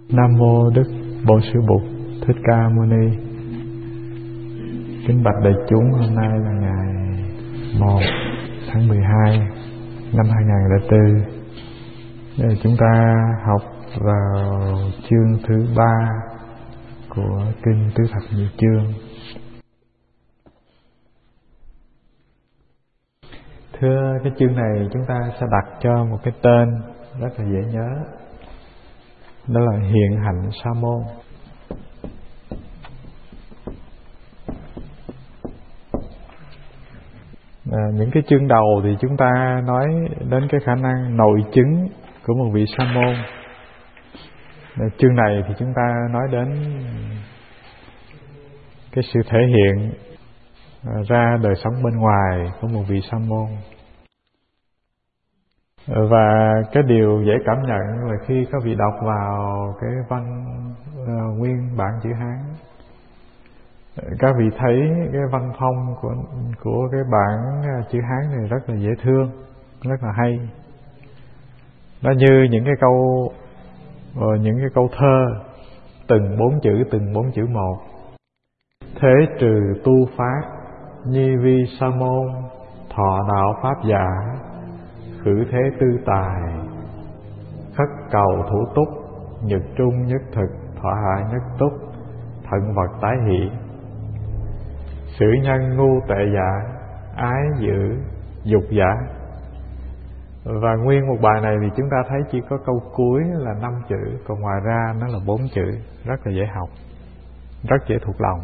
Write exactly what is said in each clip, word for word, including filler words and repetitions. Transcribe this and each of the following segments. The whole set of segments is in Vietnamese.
Nam mô Đức Bổn Sư Bụt Thích Ca Mâu Ni. Kính bạch đại chúng, hôm nay là ngày một tháng mười hai năm hai nghìn lẻ bốn. Để chúng ta học vào chương thứ ba của kinh Tứ Thập Nhị Chương. Thưa, cái chương này chúng ta sẽ đặt cho một cái tên rất là dễ nhớ, đó là Hiện Hạnh Sa Môn. À, những cái chương đầu thì chúng ta nói đến cái khả năng nội chứng của một vị sa môn. À, chương này thì chúng ta nói đến cái sự thể hiện à, ra đời sống bên ngoài của một vị sa môn. Và cái điều dễ cảm nhận là khi các vị đọc vào cái văn uh, nguyên bản chữ Hán, các vị thấy cái văn phong của của cái bản chữ Hán này rất là dễ thương, rất là hay. Nó như những cái câu uh, những cái câu thơ từng bốn chữ từng bốn chữ một. Thế trừ tu phát, nhi vi sa môn, thọ đạo pháp giả, khử thế tư tài, khất cầu thủ túc, nhật trung nhất thực, thọ hạ nhất túc, thận vật tái hỷ, sử nhân ngu tệ giả, ái giữ dục giả. Và nguyên một bài này thì chúng ta thấy chỉ có câu cuối là năm chữ, còn ngoài ra nó là bốn chữ, rất là dễ học, rất dễ thuộc lòng.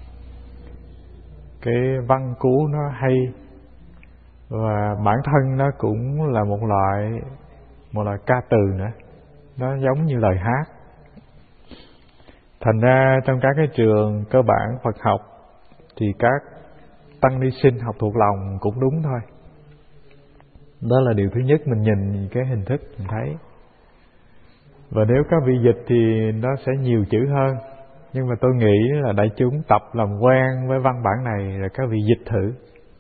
Cái văn cú nó hay, và bản thân nó cũng là một loại một loại ca từ nữa, nó giống như lời hát. Thành ra trong các cái trường cơ bản Phật học thì các tăng ni sinh học thuộc lòng cũng đúng thôi. Đó là điều thứ nhất, mình nhìn cái hình thức mình thấy. Và nếu các vị dịch thì nó sẽ nhiều chữ hơn, nhưng mà tôi nghĩ là đại chúng tập làm quen với văn bản này rồi các vị dịch thử.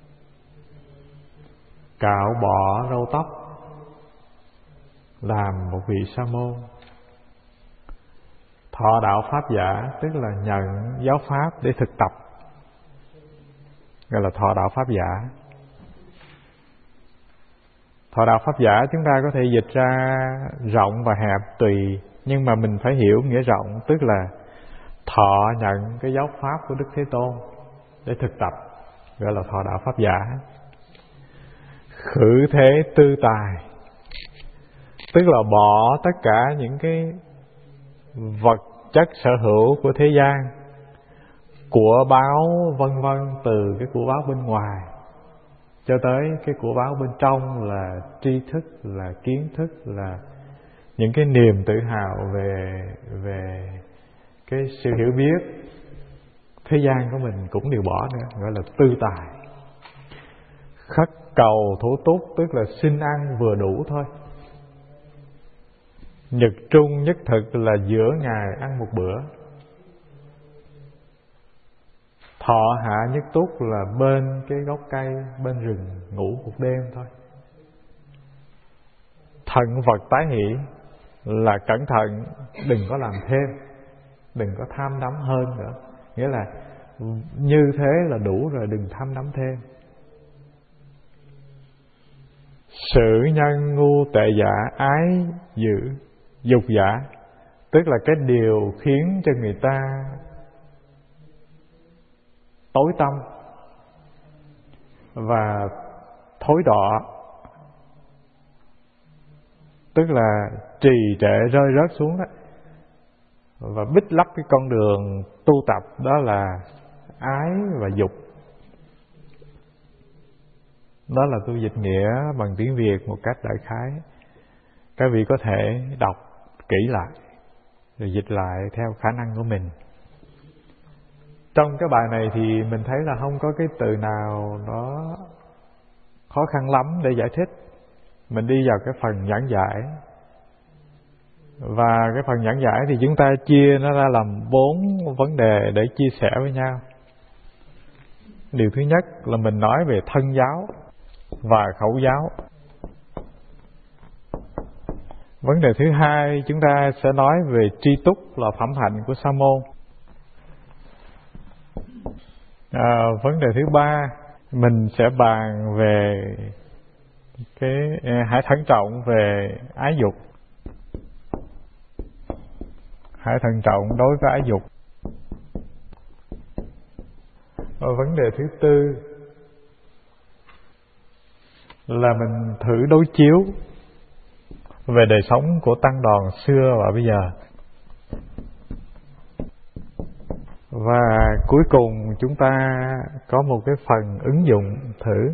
Cạo bỏ râu tóc, làm một vị sa môn. Thọ đạo pháp giả, tức là nhận giáo pháp để thực tập, gọi là thọ đạo pháp giả. Thọ đạo pháp giả chúng ta có thể dịch ra rộng và hẹp tùy, nhưng mà mình phải hiểu nghĩa rộng, tức là thọ nhận cái giáo pháp của Đức Thế Tôn để thực tập, gọi là thọ đạo pháp giả. Khử thế tư tài, tức là bỏ tất cả những cái vật chất sở hữu của thế gian, của báo vân vân, từ cái của báo bên ngoài cho tới cái của báo bên trong là tri thức, là kiến thức, là những cái niềm tự hào về về cái sự hiểu biết thế gian của mình cũng đều bỏ nữa, gọi là tư tài. Khất cầu thủ túc, tức là xin ăn vừa đủ thôi. Nhật trung nhất thực là giữa ngày ăn một bữa. Thọ hạ nhất túc là bên cái gốc cây, bên rừng ngủ một đêm thôi. Thận vật tái hỷ là cẩn thận, đừng có làm thêm, đừng có tham đắm hơn nữa. Nghĩa là như thế là đủ rồi, đừng tham đắm thêm. Sử nhân ngu tệ giả, ái giữ dục giả, tức là cái điều khiến cho người ta tối tâm và thối đọa, tức là trì trệ rơi rớt xuống đó, và bích lấp cái con đường tu tập, đó là ái và dục. Đó là tôi dịch nghĩa bằng tiếng Việt một cách đại khái. Các vị có thể đọc kỹ lại rồi dịch lại theo khả năng của mình. Trong cái bài này thì mình thấy là không có cái từ nào nó khó khăn lắm để giải thích. Mình đi vào cái phần giảng giải. Và cái phần giảng giải thì chúng ta chia nó ra làm bốn vấn đề để chia sẻ với nhau. Điều thứ nhất là mình nói về thân giáo và khẩu giáo. Vấn đề thứ hai chúng ta sẽ nói về tri túc là phẩm hạnh của Sa môn. À, vấn đề thứ ba mình sẽ bàn về cái hãy thận trọng về ái dục. Hãy thận trọng đối với ái dục. Và vấn đề thứ tư là mình thử đối chiếu về đời sống của tăng đoàn xưa và bây giờ. Và cuối cùng chúng ta có một cái phần ứng dụng thử.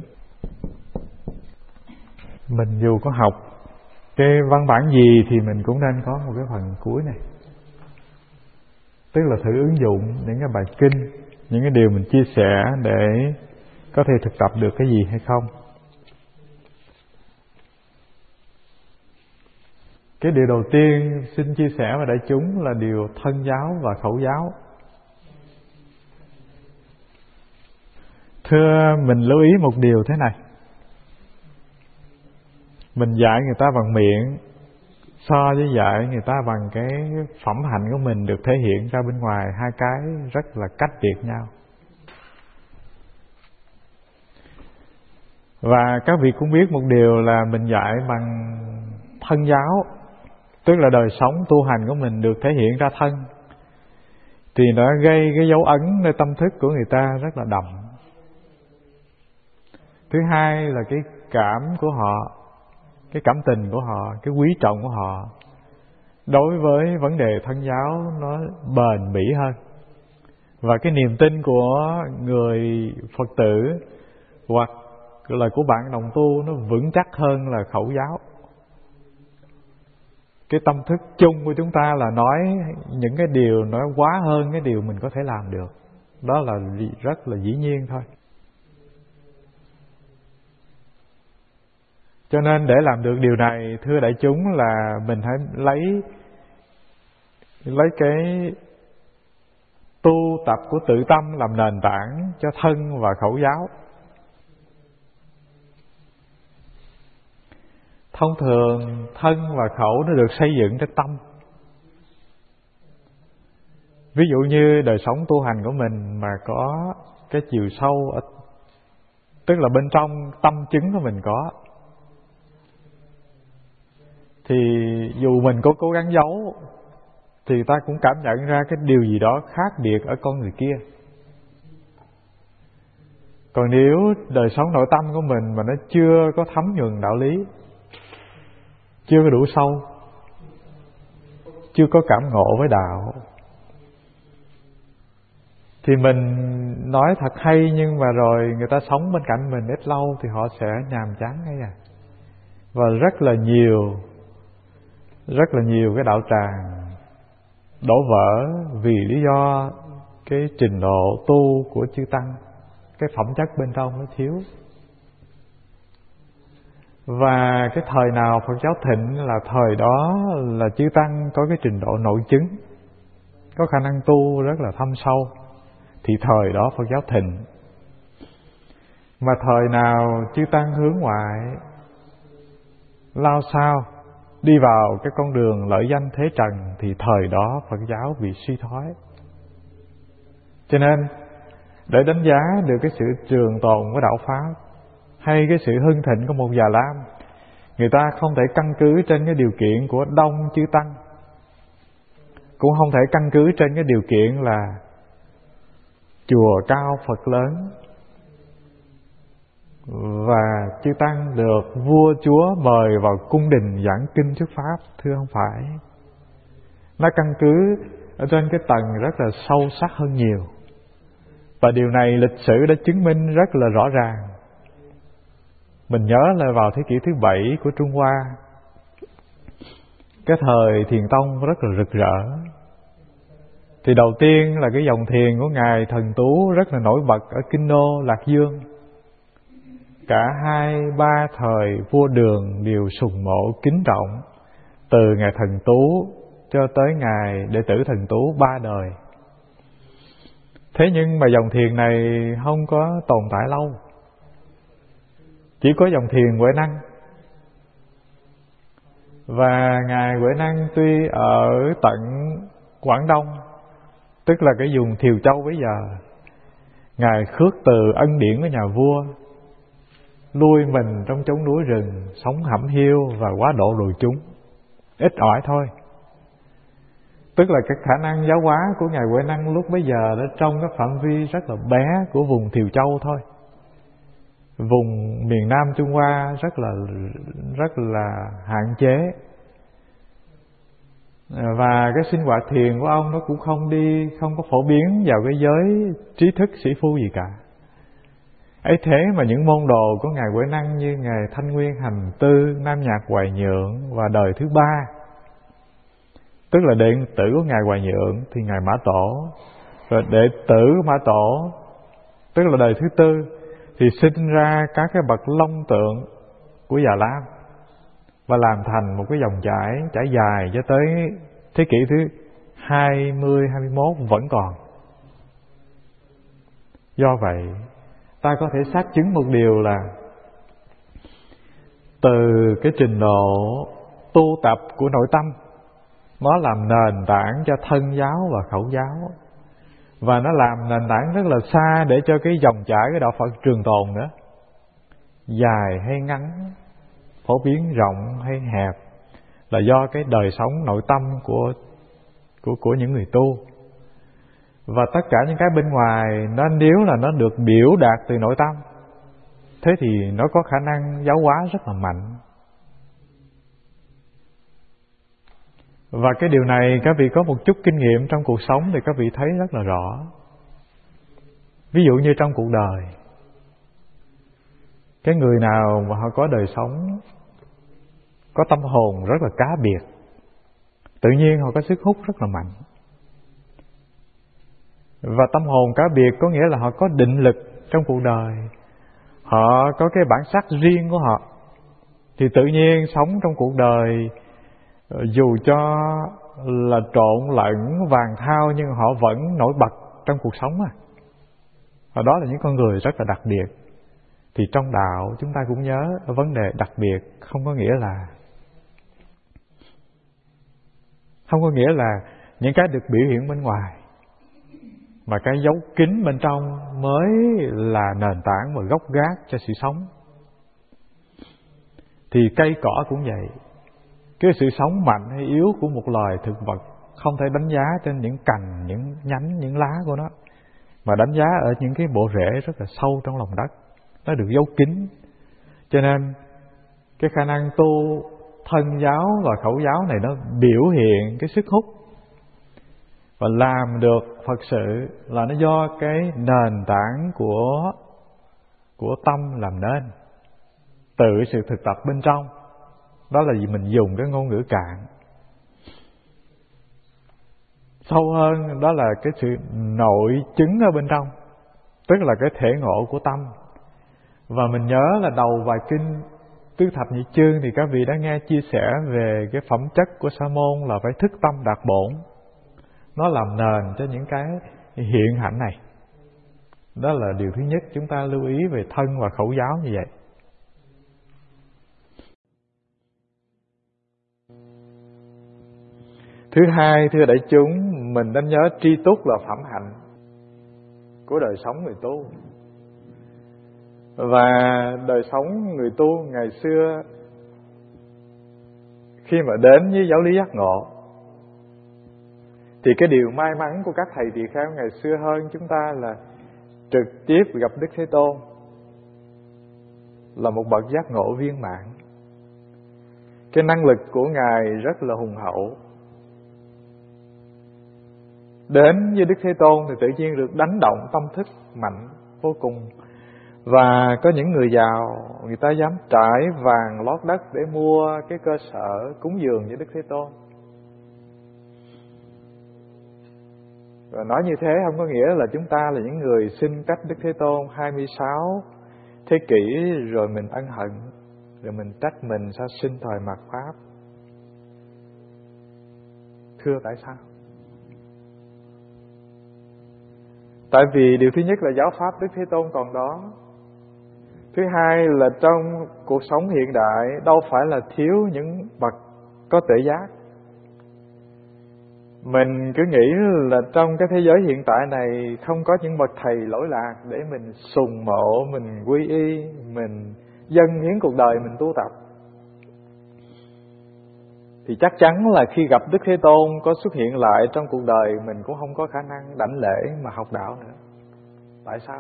Mình dù có học cái văn bản gì thì mình cũng nên có một cái phần cuối này. Tức là thử ứng dụng những cái bài kinh, những cái điều mình chia sẻ để có thể thực tập được cái gì hay không. Cái điều đầu tiên xin chia sẻ với đại chúng là điều thân giáo và khẩu giáo. Thưa, mình lưu ý một điều thế này. Mình dạy người ta bằng miệng so với dạy người ta bằng cái phẩm hạnh của mình được thể hiện ra bên ngoài, hai cái rất là cách biệt nhau. Và các vị cũng biết một điều là mình dạy bằng thân giáo, tức là đời sống tu hành của mình được thể hiện ra thân, thì nó gây cái dấu ấn nơi tâm thức của người ta rất là đậm. Thứ hai là cái cảm của họ, cái cảm tình của họ, cái quý trọng của họ đối với vấn đề thân giáo nó bền bỉ hơn. Và cái niềm tin của người Phật tử hoặc là của bạn đồng tu nó vững chắc hơn là khẩu giáo. Cái tâm thức chung của chúng ta là nói những cái điều nó quá hơn cái điều mình có thể làm được. Đó là rất là dĩ nhiên thôi. Cho nên để làm được điều này, thưa đại chúng, là mình hãy lấy lấy cái tu tập của tự tâm làm nền tảng cho thân và khẩu giáo. Thông thường thân và khẩu nó được xây dựng trên tâm. Ví dụ như đời sống tu hành của mình mà có cái chiều sâu, tức là bên trong tâm chứng của mình có, thì dù mình có cố gắng giấu thì ta cũng cảm nhận ra cái điều gì đó khác biệt ở con người kia. Còn nếu đời sống nội tâm của mình mà nó chưa có thấm nhuần đạo lý, chưa có đủ sâu, chưa có cảm ngộ với đạo, thì mình nói thật hay nhưng mà rồi người ta sống bên cạnh mình ít lâu thì họ sẽ nhàm chán ngay à. Và rất là nhiều Rất là nhiều cái đạo tràng đổ vỡ vì lý do cái trình độ tu của chư tăng, cái phẩm chất bên trong nó thiếu. Và cái thời nào Phật giáo thịnh là thời đó là chư tăng có cái trình độ nội chứng, có khả năng tu rất là thâm sâu, thì thời đó Phật giáo thịnh. Mà thời nào chư tăng hướng ngoại, lao sao đi vào cái con đường lợi danh thế trần, thì thời đó Phật giáo bị suy thoái. Cho nên để đánh giá được cái sự trường tồn của đạo Pháp hay cái sự hưng thịnh của một Già Lam, người ta không thể căn cứ trên cái điều kiện của đông chư tăng, cũng không thể căn cứ trên cái điều kiện là chùa cao Phật lớn và chư tăng được vua chúa mời vào cung đình giảng kinh thuyết pháp. Thưa, không phải. Nó căn cứ ở trên cái tầng rất là sâu sắc hơn nhiều. Và điều này lịch sử đã chứng minh rất là rõ ràng. Mình nhớ là vào thế kỷ thứ bảy của Trung Hoa, cái thời Thiền Tông rất là rực rỡ. Thì đầu tiên là cái dòng thiền của Ngài Thần Tú rất là nổi bật ở Kinh Đô, Lạc Dương. Cả hai ba thời vua Đường đều sùng mộ kính trọng, từ Ngài Thần Tú cho tới Ngài Đệ tử Thần Tú ba đời. Thế nhưng mà dòng thiền này không có tồn tại lâu. Chỉ có dòng thiền Huệ Năng. Và Ngài Huệ Năng tuy ở tận Quảng Đông, tức là cái vùng Thiều Châu bây giờ, Ngài khước từ ân điển của nhà vua, lui mình trong chốn núi rừng, sống hẩm hiu và quá độ rồi chúng, ít ỏi thôi. Tức là cái khả năng giáo hóa của Ngài Huệ Năng lúc bấy giờ nó trong cái phạm vi rất là bé của vùng Thiều Châu thôi. Vùng miền Nam Trung Hoa rất là rất là hạn chế. Và cái sinh hoạt thiền của ông nó cũng không đi không có phổ biến vào cái giới trí thức sĩ phu gì cả. Ấy thế mà những môn đồ của Ngài Huệ Năng như Ngài Thanh Nguyên Hành Tư, Nam Nhạc Hoài Nhượng và đời thứ ba, tức là đệ tử của Ngài Hoài Nhượng thì Ngài Mã Tổ, rồi đệ tử của Mã Tổ, tức là đời thứ tư, thì sinh ra các cái bậc long tượng của Già Lam và làm thành một cái dòng chảy trải dài cho tới thế kỷ thứ hai mươi, hai mươi mốt vẫn còn. Do vậy, ta có thể xác chứng một điều là từ cái trình độ tu tập của nội tâm, nó làm nền tảng cho thân giáo và khẩu giáo, và nó làm nền tảng rất là xa để cho cái dòng chảy cái đạo Phật trường tồn nữa. Dài hay ngắn, phổ biến rộng hay hẹp là do cái đời sống nội tâm của của của những người tu. Và tất cả những cái bên ngoài nó nếu là nó được biểu đạt từ nội tâm, thế thì nó có khả năng giáo hóa rất là mạnh. Và cái điều này các vị có một chút kinh nghiệm trong cuộc sống thì các vị thấy rất là rõ. Ví dụ như trong cuộc đời, cái người nào mà họ có đời sống, có tâm hồn rất là cá biệt, tự nhiên họ có sức hút rất là mạnh. Và tâm hồn cá biệt có nghĩa là họ có định lực trong cuộc đời, họ có cái bản sắc riêng của họ, thì tự nhiên sống trong cuộc đời dù cho là trộn lẫn vàng thau nhưng họ vẫn nổi bật trong cuộc sống à. Và đó là những con người rất là đặc biệt. Thì trong đạo chúng ta cũng nhớ vấn đề đặc biệt không có nghĩa là không có nghĩa là những cái được biểu hiện bên ngoài, mà cái dấu kín bên trong mới là nền tảng và gốc gác cho sự sống. Thì cây cỏ cũng vậy. Cái sự sống mạnh hay yếu của một loài thực vật không thể đánh giá trên những cành, những nhánh, những lá của nó, mà đánh giá ở những cái bộ rễ rất là sâu trong lòng đất. Nó được giấu kín. Cho nên cái khả năng tu thân giáo và khẩu giáo này nó biểu hiện cái sức hút và làm được Phật sự là nó do cái nền tảng của của tâm làm nên, từ sự thực tập bên trong. Đó là vì mình dùng cái ngôn ngữ cạn. Sâu hơn đó là cái sự nội chứng ở bên trong, tức là cái thể ngộ của tâm. Và mình nhớ là đầu vài kinh Tứ Thập Nhị Chương thì các vị đã nghe chia sẻ về cái phẩm chất của Sa môn là phải thức tâm đạt bổn. Nó làm nền cho những cái hiện hạnh này. Đó là điều thứ nhất chúng ta lưu ý về thân và khẩu giáo như vậy. Thứ hai, thưa đại chúng, mình nên nhớ tri túc là phẩm hạnh của đời sống người tu. Và đời sống người tu ngày xưa khi mà đến với giáo lý giác ngộ thì cái điều may mắn của các thầy tỳ kheo ngày xưa hơn chúng ta là trực tiếp gặp Đức Thế Tôn, là một bậc giác ngộ viên mãn. Cái năng lực của Ngài rất là hùng hậu. Đến với Đức Thế Tôn thì tự nhiên được đánh động tâm thức mạnh vô cùng. Và có những người giàu, người ta dám trải vàng lót đất để mua cái cơ sở cúng dường với Đức Thế Tôn. Và nói như thế không có nghĩa là chúng ta là những người xin cách Đức Thế Tôn hai mươi sáu thế kỷ rồi mình ân hận, rồi mình trách mình sao sinh thời mạt Pháp. Thưa tại sao? Tại vì điều thứ nhất là giáo pháp Đức Thế Tôn còn đó. Thứ hai là trong cuộc sống hiện đại đâu phải là thiếu những bậc có tuệ giác. Mình cứ nghĩ là trong cái thế giới hiện tại này không có những bậc thầy lỗi lạc để mình sùng mộ, mình quy y, mình dâng hiến cuộc đời mình tu tập, thì chắc chắn là khi gặp Đức Thế Tôn có xuất hiện lại trong cuộc đời, mình cũng không có khả năng đảnh lễ mà học đạo nữa. Tại sao?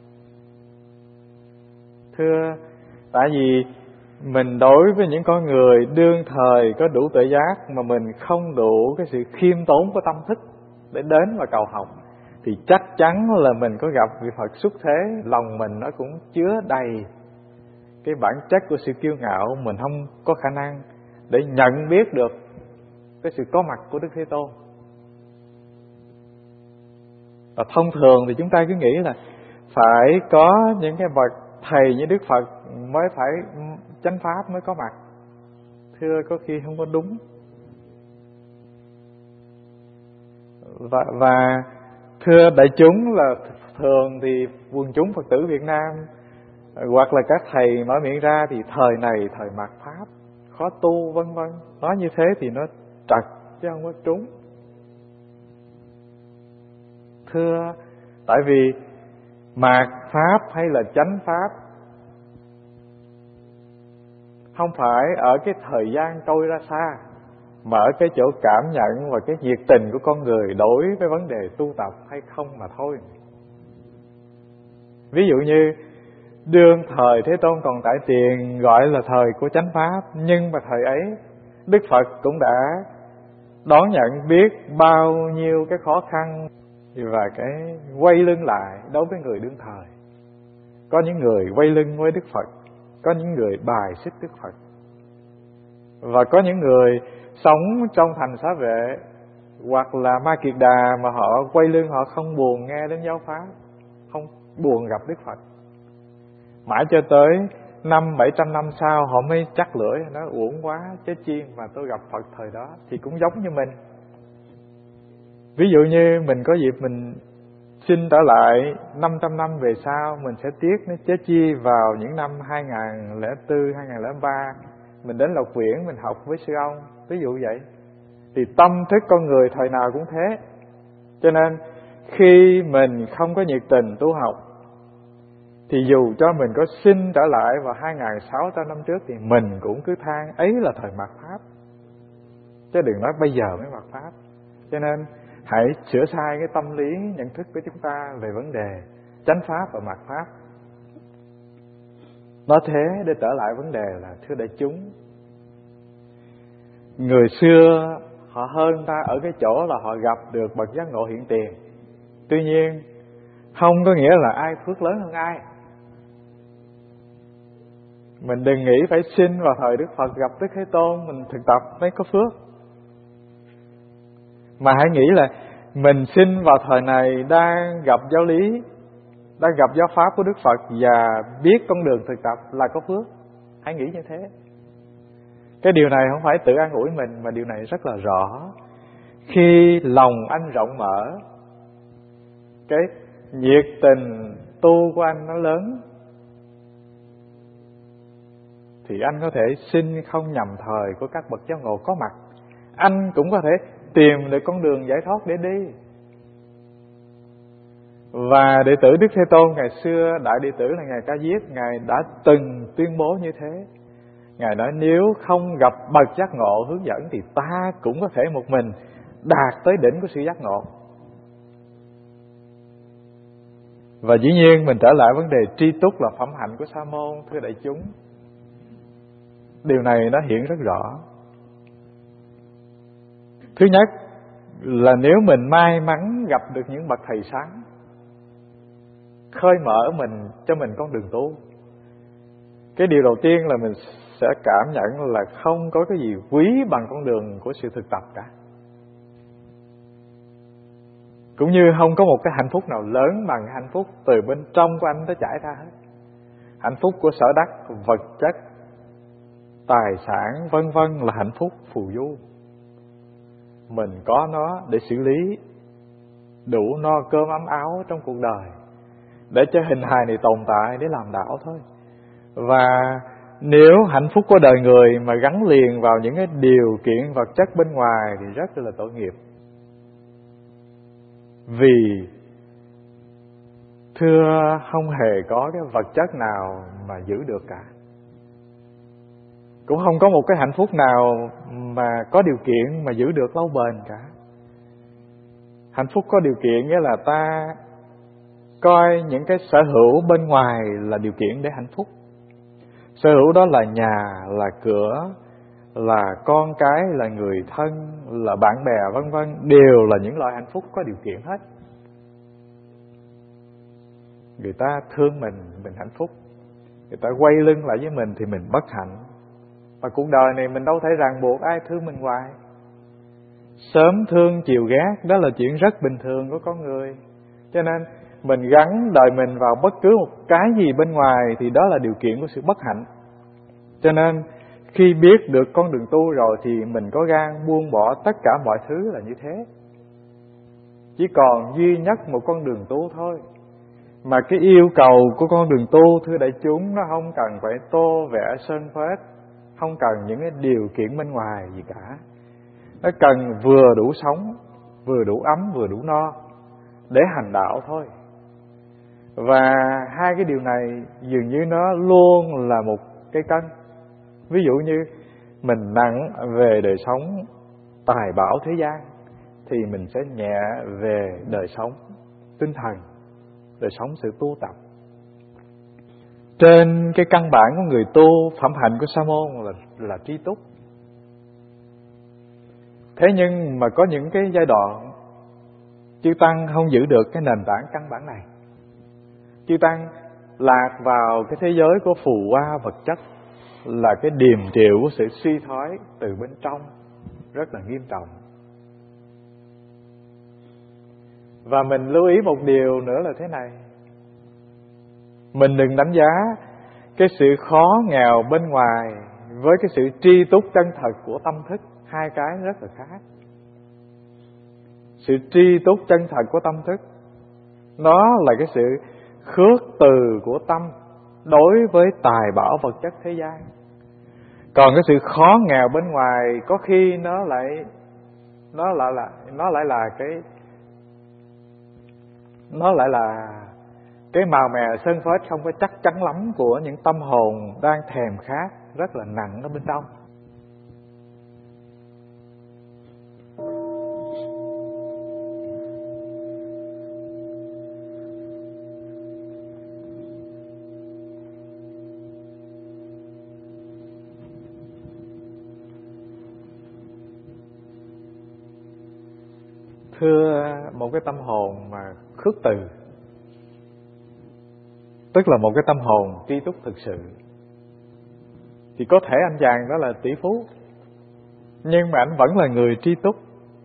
Thưa, tại vì mình đối với những con người đương thời có đủ tuệ giác mà mình không đủ cái sự khiêm tốn của tâm thức để đến và cầu học, thì chắc chắn là mình có gặp vị Phật xuất thế, lòng mình nó cũng chứa đầy cái bản chất của sự kiêu ngạo, mình không có khả năng để nhận biết được cái sự có mặt của Đức Thế Tôn. Và thông thường thì chúng ta cứ nghĩ là phải có những cái bậc thầy như Đức Phật mới phải chánh pháp mới có mặt. Thưa, có khi không có đúng. Và, và thưa đại chúng, là thường thì quần chúng Phật tử Việt Nam hoặc là các thầy mở miệng ra thì thời này thời mạt pháp, khó tu vân vân, nói như thế thì nó trật chứ không có trúng. Thưa, tại vì mạt pháp hay là chánh pháp không phải ở cái thời gian trôi ra xa, mà ở cái chỗ cảm nhận và cái nhiệt tình của con người đối với vấn đề tu tập hay không mà thôi. Ví dụ như đương thời Thế Tôn còn tại tiền gọi là thời của chánh pháp, nhưng mà thời ấy Đức Phật cũng đã đón nhận biết bao nhiêu cái khó khăn và cái quay lưng lại đối với người đương thời. Có những người quay lưng với Đức Phật, có những người bài xích Đức Phật, và có những người sống trong thành xá vệ hoặc là Ma Kiệt Đà mà họ quay lưng, họ không buồn nghe đến giáo pháp, không buồn gặp Đức Phật. Mãi cho tới năm bảy trăm năm sau họ mới chắc lưỡi, nói uổng quá, chết chi mà tôi gặp Phật thời đó. Thì cũng giống như mình. Ví dụ như mình có dịp mình xin trở lại năm trăm năm về sau, mình sẽ tiếc nó chết chi vào những năm hai nghìn không trăm lẻ bốn, hai nghìn không trăm lẻ ba mình đến Lộc Viễn mình học với sư ông, ví dụ vậy. Thì tâm thức con người thời nào cũng thế. Cho nên khi mình không có nhiệt tình tu học, thì dù cho mình có xin trở lại vào hai nghìn sáu trăm năm trước thì mình cũng cứ than ấy là thời mạt pháp, chứ đừng nói bây giờ mới mạt pháp. Cho nên hãy sửa sai cái tâm lý nhận thức của chúng ta về vấn đề chánh pháp và mạt pháp. Nói thế để trở lại vấn đề là, thưa đại chúng, người xưa họ hơn ta ở cái chỗ là họ gặp được bậc giác ngộ hiện tiền. Tuy nhiên không có nghĩa là ai phước lớn hơn ai. Mình đừng nghĩ phải xin vào thời Đức Phật gặp Đức Thế Tôn mình thực tập mới có phước, mà hãy nghĩ là mình xin vào thời này đang gặp giáo lý, đang gặp giáo pháp của Đức Phật và biết con đường thực tập là có phước. Hãy nghĩ như thế. Cái điều này không phải tự an ủi mình, mà điều này rất là rõ. Khi lòng anh rộng mở, cái nhiệt tình tu của anh nó lớn, thì anh có thể xin không nhầm thời của các bậc giác ngộ có mặt. Anh cũng có thể tìm được con đường giải thoát để đi. Và đệ tử Đức Thế Tôn ngày xưa, đại đệ tử là Ngài Ca Diếp, Ngài đã từng tuyên bố như thế. Ngài nói nếu không gặp bậc giác ngộ hướng dẫn thì ta cũng có thể một mình đạt tới đỉnh của sự giác ngộ. Và dĩ nhiên mình trở lại vấn đề tri túc là phẩm hạnh của sa môn, thưa đại chúng. Điều này nó hiện rất rõ. Thứ nhất là nếu mình may mắn gặp được những bậc thầy sáng, khơi mở mình cho mình con đường tu, cái điều đầu tiên là mình sẽ cảm nhận là không có cái gì quý bằng con đường của sự thực tập cả. Cũng như không có một cái hạnh phúc nào lớn bằng hạnh phúc từ bên trong của anh nó chảy ra hết. Hạnh phúc của sở đắc, vật chất, tài sản vân vân là hạnh phúc phù du. Mình có nó để xử lý đủ no cơm ấm áo trong cuộc đời, để cho hình hài này tồn tại để làm đạo thôi. Và nếu hạnh phúc của đời người mà gắn liền vào những cái điều kiện vật chất bên ngoài thì rất là tội nghiệp. Vì thưa, không hề có cái vật chất nào mà giữ được cả. Cũng không có một cái hạnh phúc nào mà có điều kiện mà giữ được lâu bền cả. Hạnh phúc có điều kiện nghĩa là ta coi những cái sở hữu bên ngoài là điều kiện để hạnh phúc. Sở hữu đó là nhà, là cửa, là con cái, là người thân, là bạn bè vân vân, đều là những loại hạnh phúc có điều kiện hết. Người ta thương mình, mình hạnh phúc. Người ta quay lưng lại với mình thì mình bất hạnh. Và cuộc đời này mình đâu thể ràng buộc ai thương mình hoài. Sớm thương chiều ghét, đó là chuyện rất bình thường của con người. Cho nên mình gắn đời mình vào bất cứ một cái gì bên ngoài thì đó là điều kiện của sự bất hạnh. Cho nên khi biết được con đường tu rồi thì mình có gan buông bỏ tất cả mọi thứ là như thế. Chỉ còn duy nhất một con đường tu thôi. Mà cái yêu cầu của con đường tu, thưa đại chúng, nó không cần phải tô vẽ sơn phết, không cần những cái điều kiện bên ngoài gì cả. Nó cần vừa đủ sống, vừa đủ ấm, vừa đủ no để hành đạo thôi. Và hai cái điều này dường như nó luôn là một cái cân. Ví dụ như mình nặng về đời sống tài bảo thế gian thì mình sẽ nhẹ về đời sống tinh thần, đời sống sự tu tập. Trên cái căn bản của người tu, phẩm hạnh của Sa môn là, là tri túc. Thế nhưng mà có những cái giai đoạn chư Tăng không giữ được cái nền tảng căn bản này. Chư Tăng lạc vào cái thế giới của phù hoa vật chất, là cái điềm triệu của sự suy thoái từ bên trong rất là nghiêm trọng. Và mình lưu ý một điều nữa là thế này. Mình đừng đánh giá cái sự khó nghèo bên ngoài với cái sự tri túc chân thật của tâm thức. Hai cái rất là khác. Sự tri túc chân thật của tâm thức, nó là cái sự khước từ của tâm đối với tài bảo vật chất thế gian. Còn cái sự khó nghèo bên ngoài có khi nó lại nó lại là nó lại là cái nó lại là cái màu mè sơn phết không có chắc chắn lắm của những tâm hồn đang thèm khát rất là nặng ở bên trong. Thưa, một cái tâm hồn mà khước từ, tức là một cái tâm hồn tri túc thực sự, thì có thể anh chàng đó là tỷ phú, nhưng mà anh vẫn là người tri túc.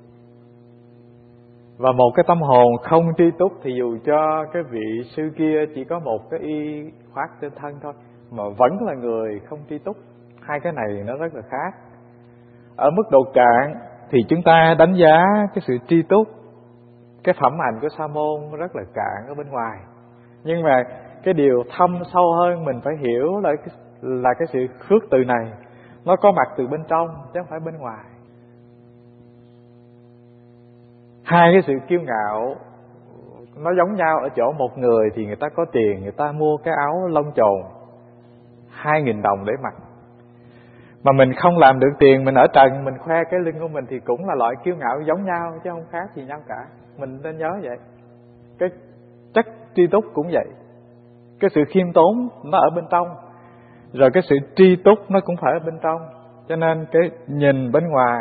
Và một cái tâm hồn không tri túc thì dù cho cái vị sư kia chỉ có một cái y khoác trên thân thôi, mà vẫn là người không tri túc. Hai cái này nó rất là khác. Ở mức độ cạn thì chúng ta đánh giá cái sự tri túc, cái phẩm hạnh của Sa môn rất là cạn ở bên ngoài. Nhưng mà cái điều thâm sâu hơn mình phải hiểu là cái, là cái sự khước từ này nó có mặt từ bên trong chứ không phải bên ngoài. Hai cái sự kiêu ngạo nó giống nhau ở chỗ một người thì người ta có tiền, người ta mua cái áo lông chồn hai nghìn đồng để mặc. Mà mình không làm được tiền, mình ở trần, mình khoe cái lưng của mình thì cũng là loại kiêu ngạo giống nhau chứ không khác gì nhau cả. Mình nên nhớ vậy. Cái chất tri túc cũng vậy. Cái sự khiêm tốn nó ở bên trong, rồi cái sự tri túc nó cũng phải ở bên trong. Cho nên cái nhìn bên ngoài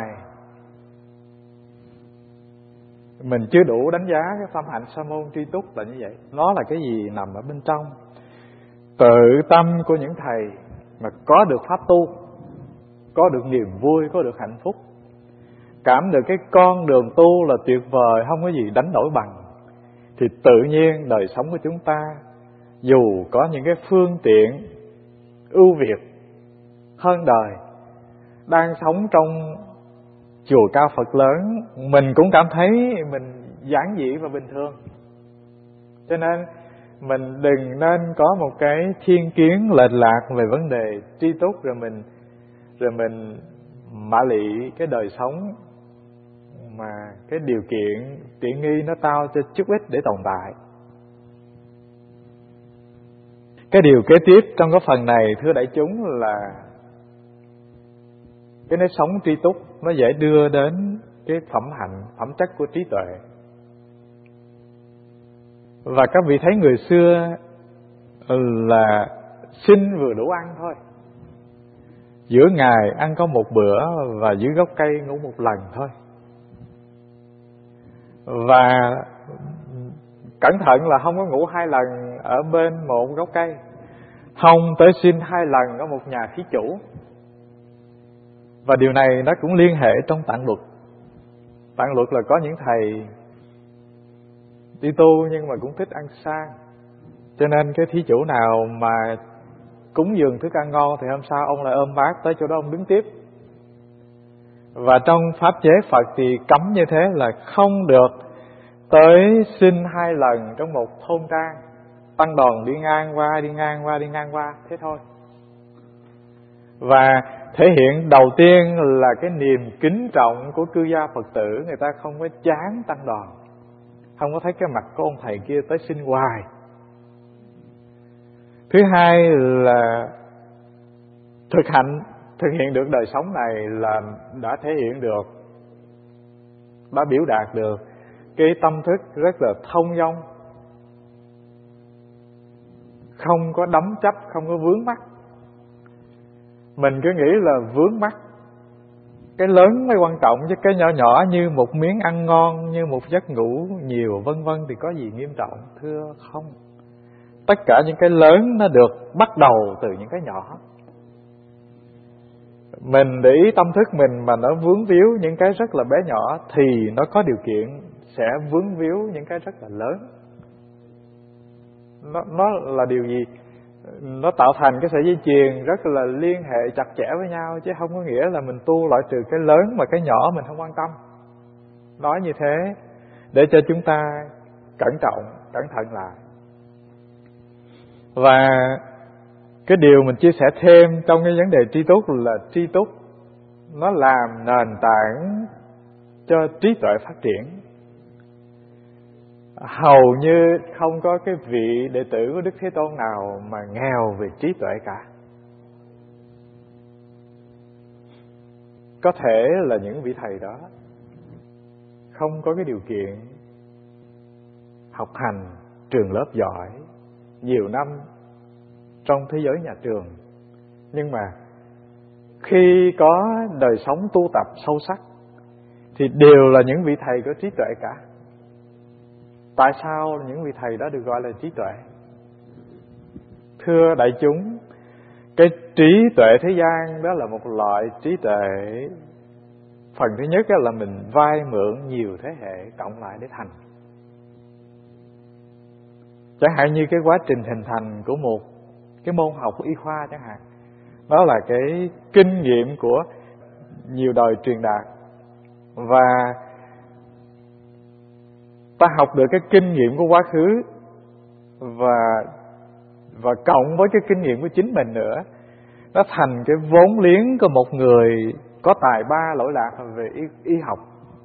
mình chưa đủ đánh giá cái phẩm hạnh Sa môn tri túc là như vậy. Nó là cái gì nằm ở bên trong. Tự tâm của những thầy mà có được pháp tu, có được niềm vui, có được hạnh phúc, cảm được cái con đường tu là tuyệt vời, không có gì đánh đổi bằng, thì tự nhiên đời sống của chúng ta dù có những cái phương tiện ưu việt hơn đời, đang sống trong chùa cao Phật lớn, mình cũng cảm thấy mình giản dị và bình thường. Cho nên mình đừng nên có một cái thiên kiến lệch lạc về vấn đề tri túc, rồi mình rồi mình mã lị cái đời sống mà cái điều kiện tiện nghi nó tao cho chút ít để tồn tại. Cái điều kế tiếp trong cái phần này thưa đại chúng là cái nếp sống tri túc nó dễ đưa đến cái phẩm hạnh, phẩm chất của trí tuệ. Và các vị thấy người xưa là xin vừa đủ ăn thôi, giữa ngày ăn có một bữa, và dưới gốc cây ngủ một lần thôi. Và cẩn thận là không có ngủ hai lần ở bên một gốc cây, không tới xin hai lần ở một nhà thí chủ. Và điều này nó cũng liên hệ trong Tạng Luật. Tạng Luật là có những thầy đi tu nhưng mà cũng thích ăn sang, cho nên cái thí chủ nào mà cúng dường thức ăn ngon thì hôm sau ông lại ôm bát tới chỗ đó ông đứng tiếp. Và trong pháp chế Phật thì cấm như thế, là không được tới xin hai lần trong một thôn trang. Tăng đoàn đi ngang qua, đi ngang qua, đi ngang qua, thế thôi. Và thể hiện đầu tiên là cái niềm kính trọng của cư gia Phật tử, người ta không có chán tăng đoàn, không có thấy cái mặt của ông thầy kia tới xin hoài. Thứ hai là thực hành, thực hiện được đời sống này là đã thể hiện được, đã biểu đạt được cái tâm thức rất là thông dong, không có đắm chấp, không có vướng mắc. Mình cứ nghĩ là vướng mắc cái lớn mới quan trọng, chứ cái nhỏ nhỏ như một miếng ăn ngon, như một giấc ngủ nhiều vân vân thì có gì nghiêm trọng? Thưa không. Tất cả những cái lớn nó được bắt đầu từ những cái nhỏ. Mình để ý tâm thức mình mà nó vướng víu những cái rất là bé nhỏ thì nó có điều kiện sẽ vướng víu những cái rất là lớn. Nó, nó là điều gì? Nó tạo thành cái sợi dây chuyền rất là liên hệ chặt chẽ với nhau, chứ không có nghĩa là mình tu loại trừ cái lớn mà cái nhỏ mình không quan tâm. Nói như thế để cho chúng ta cẩn trọng, cẩn thận lại. Và cái điều mình chia sẻ thêm trong cái vấn đề tri túc là tri túc nó làm nền tảng cho trí tuệ phát triển. Hầu như không có cái vị đệ tử của Đức Thế Tôn nào mà nghèo về trí tuệ cả. Có thể là những vị thầy đó không có cái điều kiện học hành trường lớp giỏi nhiều năm trong thế giới nhà trường, nhưng mà khi có đời sống tu tập sâu sắc thì đều là những vị thầy có trí tuệ cả. Tại sao những vị thầy đó được gọi là trí tuệ? Thưa đại chúng, cái trí tuệ thế gian đó là một loại trí tuệ. Phần thứ nhất là mình vay mượn nhiều thế hệ cộng lại để thành. Chẳng hạn như cái quá trình hình thành của một cái môn học y khoa chẳng hạn, đó là cái kinh nghiệm của nhiều đời truyền đạt. Và ta học được cái kinh nghiệm của quá khứ và và cộng với cái kinh nghiệm của chính mình nữa, nó thành cái vốn liếng của một người có tài ba lỗi lạc về y, y học.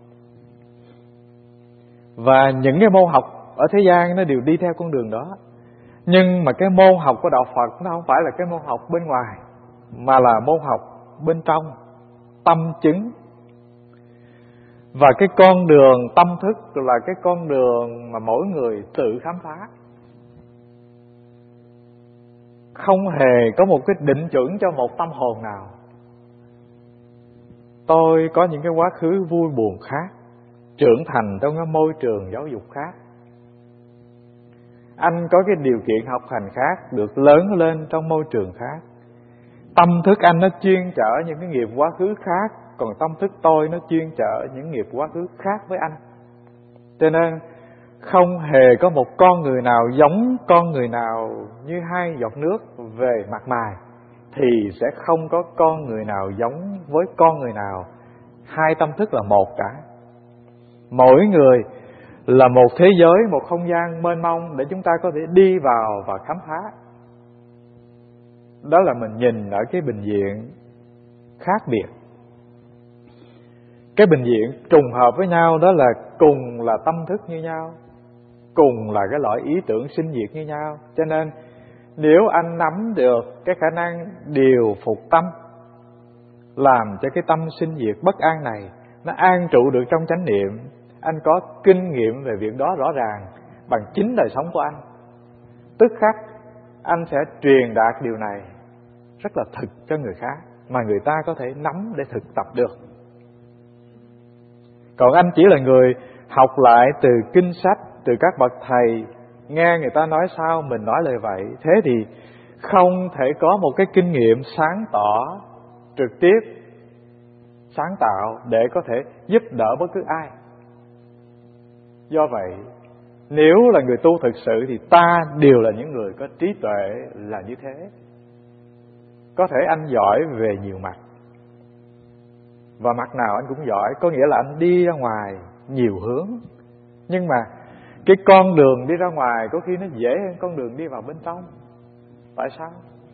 Và những cái môn học ở thế gian nó đều đi theo con đường đó. Nhưng mà cái môn học của đạo Phật nó không phải là cái môn học bên ngoài, mà là môn học bên trong, tâm chứng. Và cái con đường tâm thức là cái con đường mà mỗi người tự khám phá. Không hề có một cái định chuẩn cho một tâm hồn nào. Tôi có những cái quá khứ vui buồn khác, trưởng thành trong cái môi trường giáo dục khác. Anh có cái điều kiện học hành khác, được lớn lên trong môi trường khác. Tâm thức anh nó chuyên chở những cái nghiệp quá khứ khác, còn tâm thức tôi nó chuyên chở những nghiệp quá khứ khác với anh. Cho nên không hề có một con người nào giống con người nào như hai giọt nước về mặt mày, thì sẽ không có con người nào giống với con người nào. Hai tâm thức là một cả. Mỗi người là một thế giới, một không gian mênh mông để chúng ta có thể đi vào và khám phá. Đó là mình nhìn ở cái bình diện khác biệt. Cái bình diện trùng hợp với nhau đó là cùng là tâm thức như nhau, cùng là cái loại ý tưởng sinh diệt như nhau. Cho nên nếu anh nắm được cái khả năng điều phục tâm, làm cho cái tâm sinh diệt bất an này nó an trụ được trong chánh niệm, anh có kinh nghiệm về việc đó rõ ràng bằng chính đời sống của anh, tức khắc anh sẽ truyền đạt điều này rất là thực cho người khác, mà người ta có thể nắm để thực tập được. Còn anh chỉ là người học lại từ kinh sách, từ các bậc thầy, nghe người ta nói sao mình nói lời vậy. Thế thì không thể có một cái kinh nghiệm sáng tỏ, trực tiếp, sáng tạo để có thể giúp đỡ bất cứ ai. Do vậy, nếu là người tu thực sự thì ta đều là những người có trí tuệ là như thế. Có thể anh giỏi về nhiều mặt, và mặt nào anh cũng giỏi, có nghĩa là anh đi ra ngoài nhiều hướng. Nhưng mà cái con đường đi ra ngoài có khi nó dễ hơn con đường đi vào bên trong. Tại sao?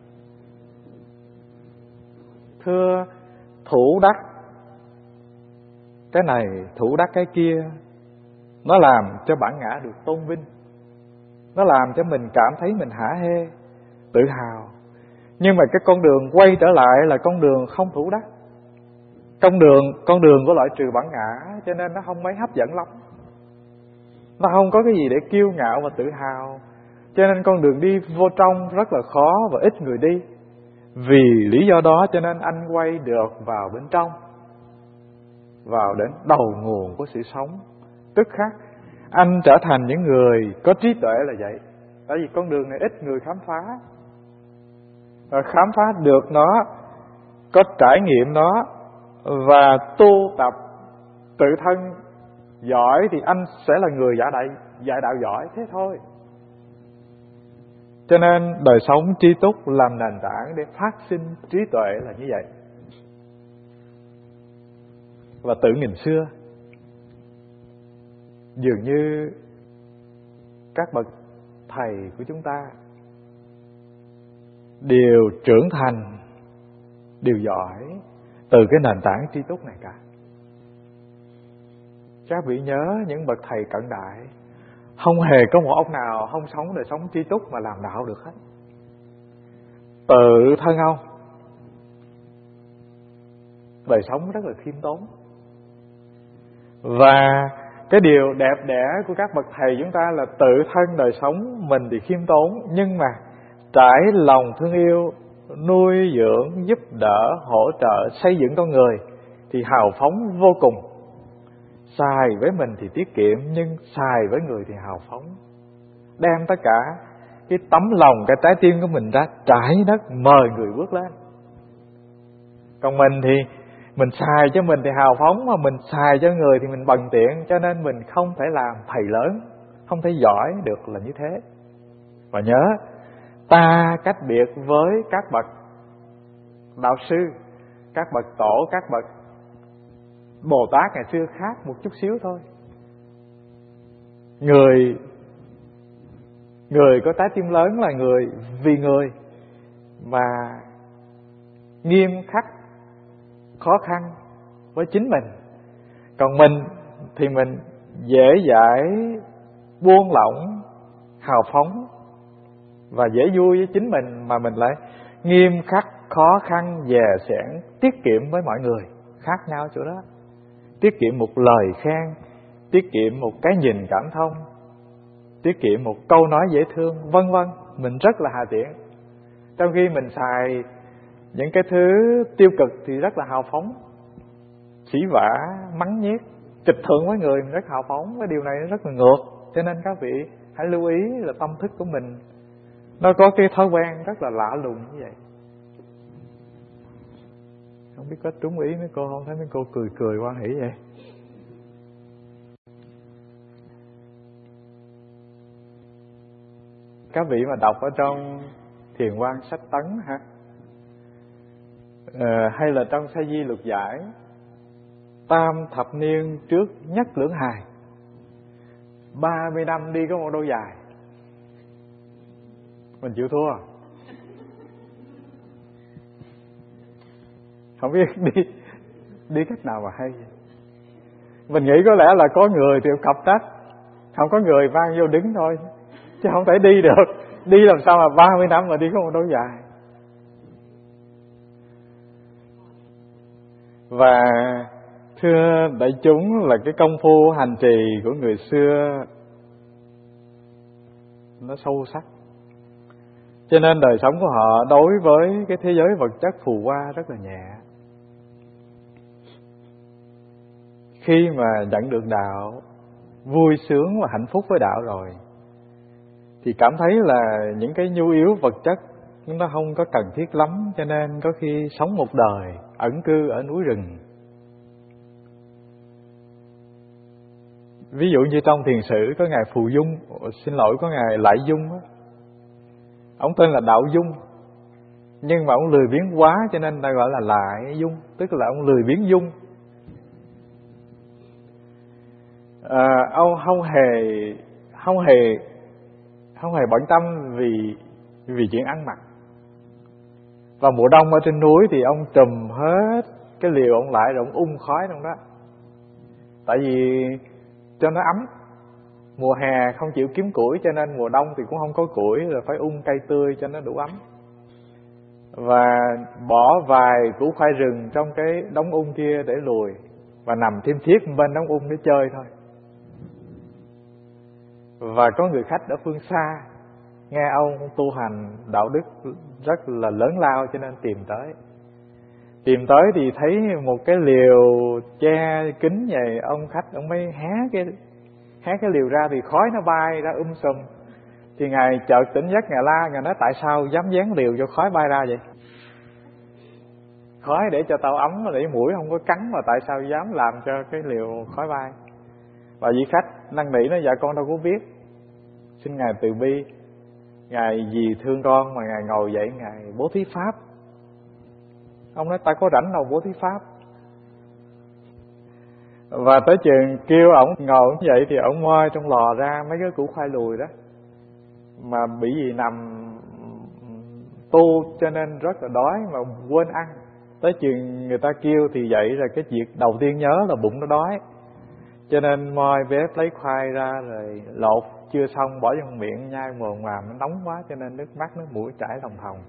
Thưa thủ đắc cái này, thủ đắc cái kia, nó làm cho bản ngã được tôn vinh, nó làm cho mình cảm thấy mình hả hê, tự hào. Nhưng mà cái con đường quay trở lại là con đường không thủ đắc, con đường con đường của loại trừ bản ngã, cho nên nó không mấy hấp dẫn lắm. Nó không có cái gì để kiêu ngạo và tự hào, cho nên con đường đi vô trong rất là khó và ít người đi. Vì lý do đó cho nên anh quay được vào bên trong, vào đến đầu nguồn của sự sống. Tức khắc anh trở thành những người có trí tuệ là vậy. Tại vì con đường này ít người khám phá, và khám phá được nó, có trải nghiệm nó và tu tập tự thân giỏi thì anh sẽ là người giải đạo, giải đạo giỏi, thế thôi. Cho nên đời sống tri túc làm nền tảng để phát sinh trí tuệ là như vậy. Và từ nghìn xưa, dường như các bậc thầy của chúng ta đều trưởng thành, đều giỏi từ cái nền tảng tri túc này cả. Các vị nhớ những bậc thầy cận đại, không hề có một ông nào không sống đời sống tri túc mà làm đạo được hết. Tự thân ông đời sống rất là khiêm tốn. Và cái điều đẹp đẽ của các bậc thầy chúng ta là tự thân đời sống mình thì khiêm tốn, nhưng mà trải lòng thương yêu, nuôi dưỡng, giúp đỡ, hỗ trợ, xây dựng con người thì hào phóng vô cùng. Xài với mình thì tiết kiệm, nhưng xài với người thì hào phóng. Đem tất cả cái tấm lòng, cái trái tim của mình ra trải đất mời người bước lên. Còn mình thì mình xài cho mình thì hào phóng, mà mình xài cho người thì mình bần tiện. Cho nên mình không thể làm thầy lớn, không thể giỏi được là như thế. Và nhớ, ta cách biệt với các bậc đạo sư, các bậc tổ, các bậc Bồ Tát ngày xưa khác một chút xíu thôi. Người Người có trái tim lớn là người vì người mà nghiêm khắc, khó khăn với chính mình. Còn mình thì mình dễ dãi, buông lỏng, hào phóng và dễ vui với chính mình, mà mình lại nghiêm khắc, khó khăn, dè sẻn, tiết kiệm với mọi người. Khác nhau chỗ đó. Tiết kiệm một lời khen, tiết kiệm một cái nhìn cảm thông, tiết kiệm một câu nói dễ thương, vân vân. Mình rất là hà tiện. Trong khi mình xài những cái thứ tiêu cực thì rất là hào phóng, chỉ vả, mắng nhiếc, trịch thượng với người mình rất hào phóng. Cái điều này rất là ngược. Cho nên các vị hãy lưu ý là tâm thức của mình nó có cái thói quen rất là lạ lùng như vậy. Không biết có trúng ý mấy cô không? Thấy mấy cô cười cười hoan hỉ vậy. Các vị mà đọc ở trong Thiền Quang Sách Tấn ha, à, hay là trong Sa Di Lục Giải, tam thập niên trước nhất lưỡng hài, ba mươi năm đi có một đôi giày, mình chịu thua. Không biết đi đi cách nào mà hay. Mình nghĩ có lẽ là có người thì cặp trách, không có người mang vô đứng thôi, chứ không thể đi được. Đi làm sao mà ba mươi năm mà đi có một đôi giày. Và thưa đại chúng, là cái công phu hành trì của người xưa nó sâu sắc, cho nên đời sống của họ đối với cái thế giới vật chất phù hoa rất là nhẹ. Khi mà nhận được đạo, vui sướng và hạnh phúc với đạo rồi, thì cảm thấy là những cái nhu yếu vật chất nó không có cần thiết lắm, cho nên có khi sống một đời ẩn cư ở núi rừng. Ví dụ như trong thiền sử có ngài Phù Dung, xin lỗi có ngài Lại Dung đó. Ông tên là Đạo Dung, nhưng mà ông lười biếng quá cho nên ta gọi là Lại Dung, tức là ông lười biếng dung. À, ông không hề không hề không hề bận tâm vì vì chuyện ăn mặc. Và mùa đông ở trên núi thì ông trùm hết cái liều ông lại rồi ông ung khói trong đó, tại vì cho nó ấm. Mùa hè không chịu kiếm củi cho nên mùa đông thì cũng không có củi, rồi phải ung cây tươi cho nó đủ ấm. Và bỏ vài củ khoai rừng trong cái đống ung kia để lùi, và nằm thiêm thiếp bên đống ung để chơi thôi. Và có người khách ở phương xa nghe ông tu hành đạo đức rất là lớn lao cho nên tìm tới. Tìm tới thì thấy một cái liều che kính vậy, ông khách ông mới hé cái hé cái liều ra thì khói nó bay ra um sùm. Thì ngài chợt tỉnh giấc, ngài la, ngài nói tại sao dám dán liều cho khói bay ra vậy? Khói để cho tao ấm, để mũi không có cắn, mà tại sao dám làm cho cái liều khói bay? Và vị khách năn nỉ nói dạ con đâu có biết, xin ngài từ bi, ngài vì thương con mà ngài ngồi dậy ngài bố thí pháp. Ông nói ta có rảnh đâu bố thí pháp. Và tới chừng kêu ổng ngồi vậy thì ổng moi trong lò ra mấy cái củ khoai lùi đó, mà bị gì nằm tu cho nên rất là đói mà quên ăn. Tới chừng người ta kêu thì dậy rồi, cái việc đầu tiên nhớ là bụng nó đói, cho nên moi bếp lấy khoai ra rồi lột chưa xong bỏ vào miệng nhai mồm mà nó nóng quá cho nên nước mắt nước mũi chảy lòng thòng.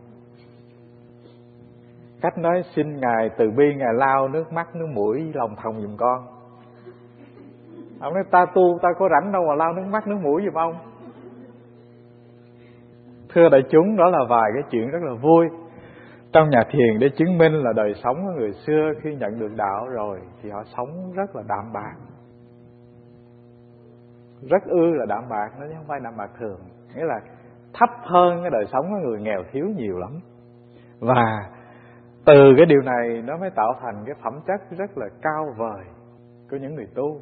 Cách nói xin ngài từ bi, ngài lau nước mắt nước mũi lòng thòng giùm con. Ông nói ta tu ta có rảnh đâu mà lau nước mắt nước mũi giùm ông. Thưa đại chúng, đó là vài cái chuyện rất là vui trong nhà thiền để chứng minh là đời sống của người xưa khi nhận được đạo rồi thì họ sống rất là đạm bạc. Rất ư là đạm bạc, nó chứ không phải đạm bạc thường, nghĩa là thấp hơn cái đời sống của người nghèo thiếu nhiều lắm. Và từ cái điều này nó mới tạo thành cái phẩm chất rất là cao vời của những người tu.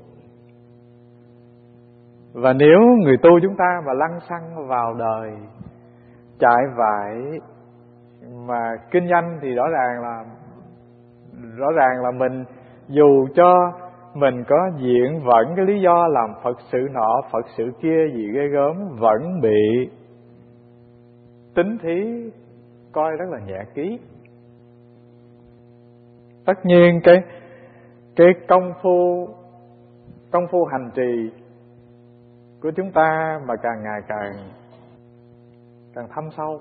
Và nếu người tu chúng ta mà lăng xăng vào đời chạy vại mà kinh doanh thì rõ ràng là rõ ràng là mình dù cho mình có diện vẫn cái lý do làm Phật sự nọ Phật sự kia gì ghê gớm, vẫn bị tín thí coi rất là nhẹ ký. Tất nhiên cái cái công phu công phu hành trì của chúng ta mà càng ngày càng càng thâm sâu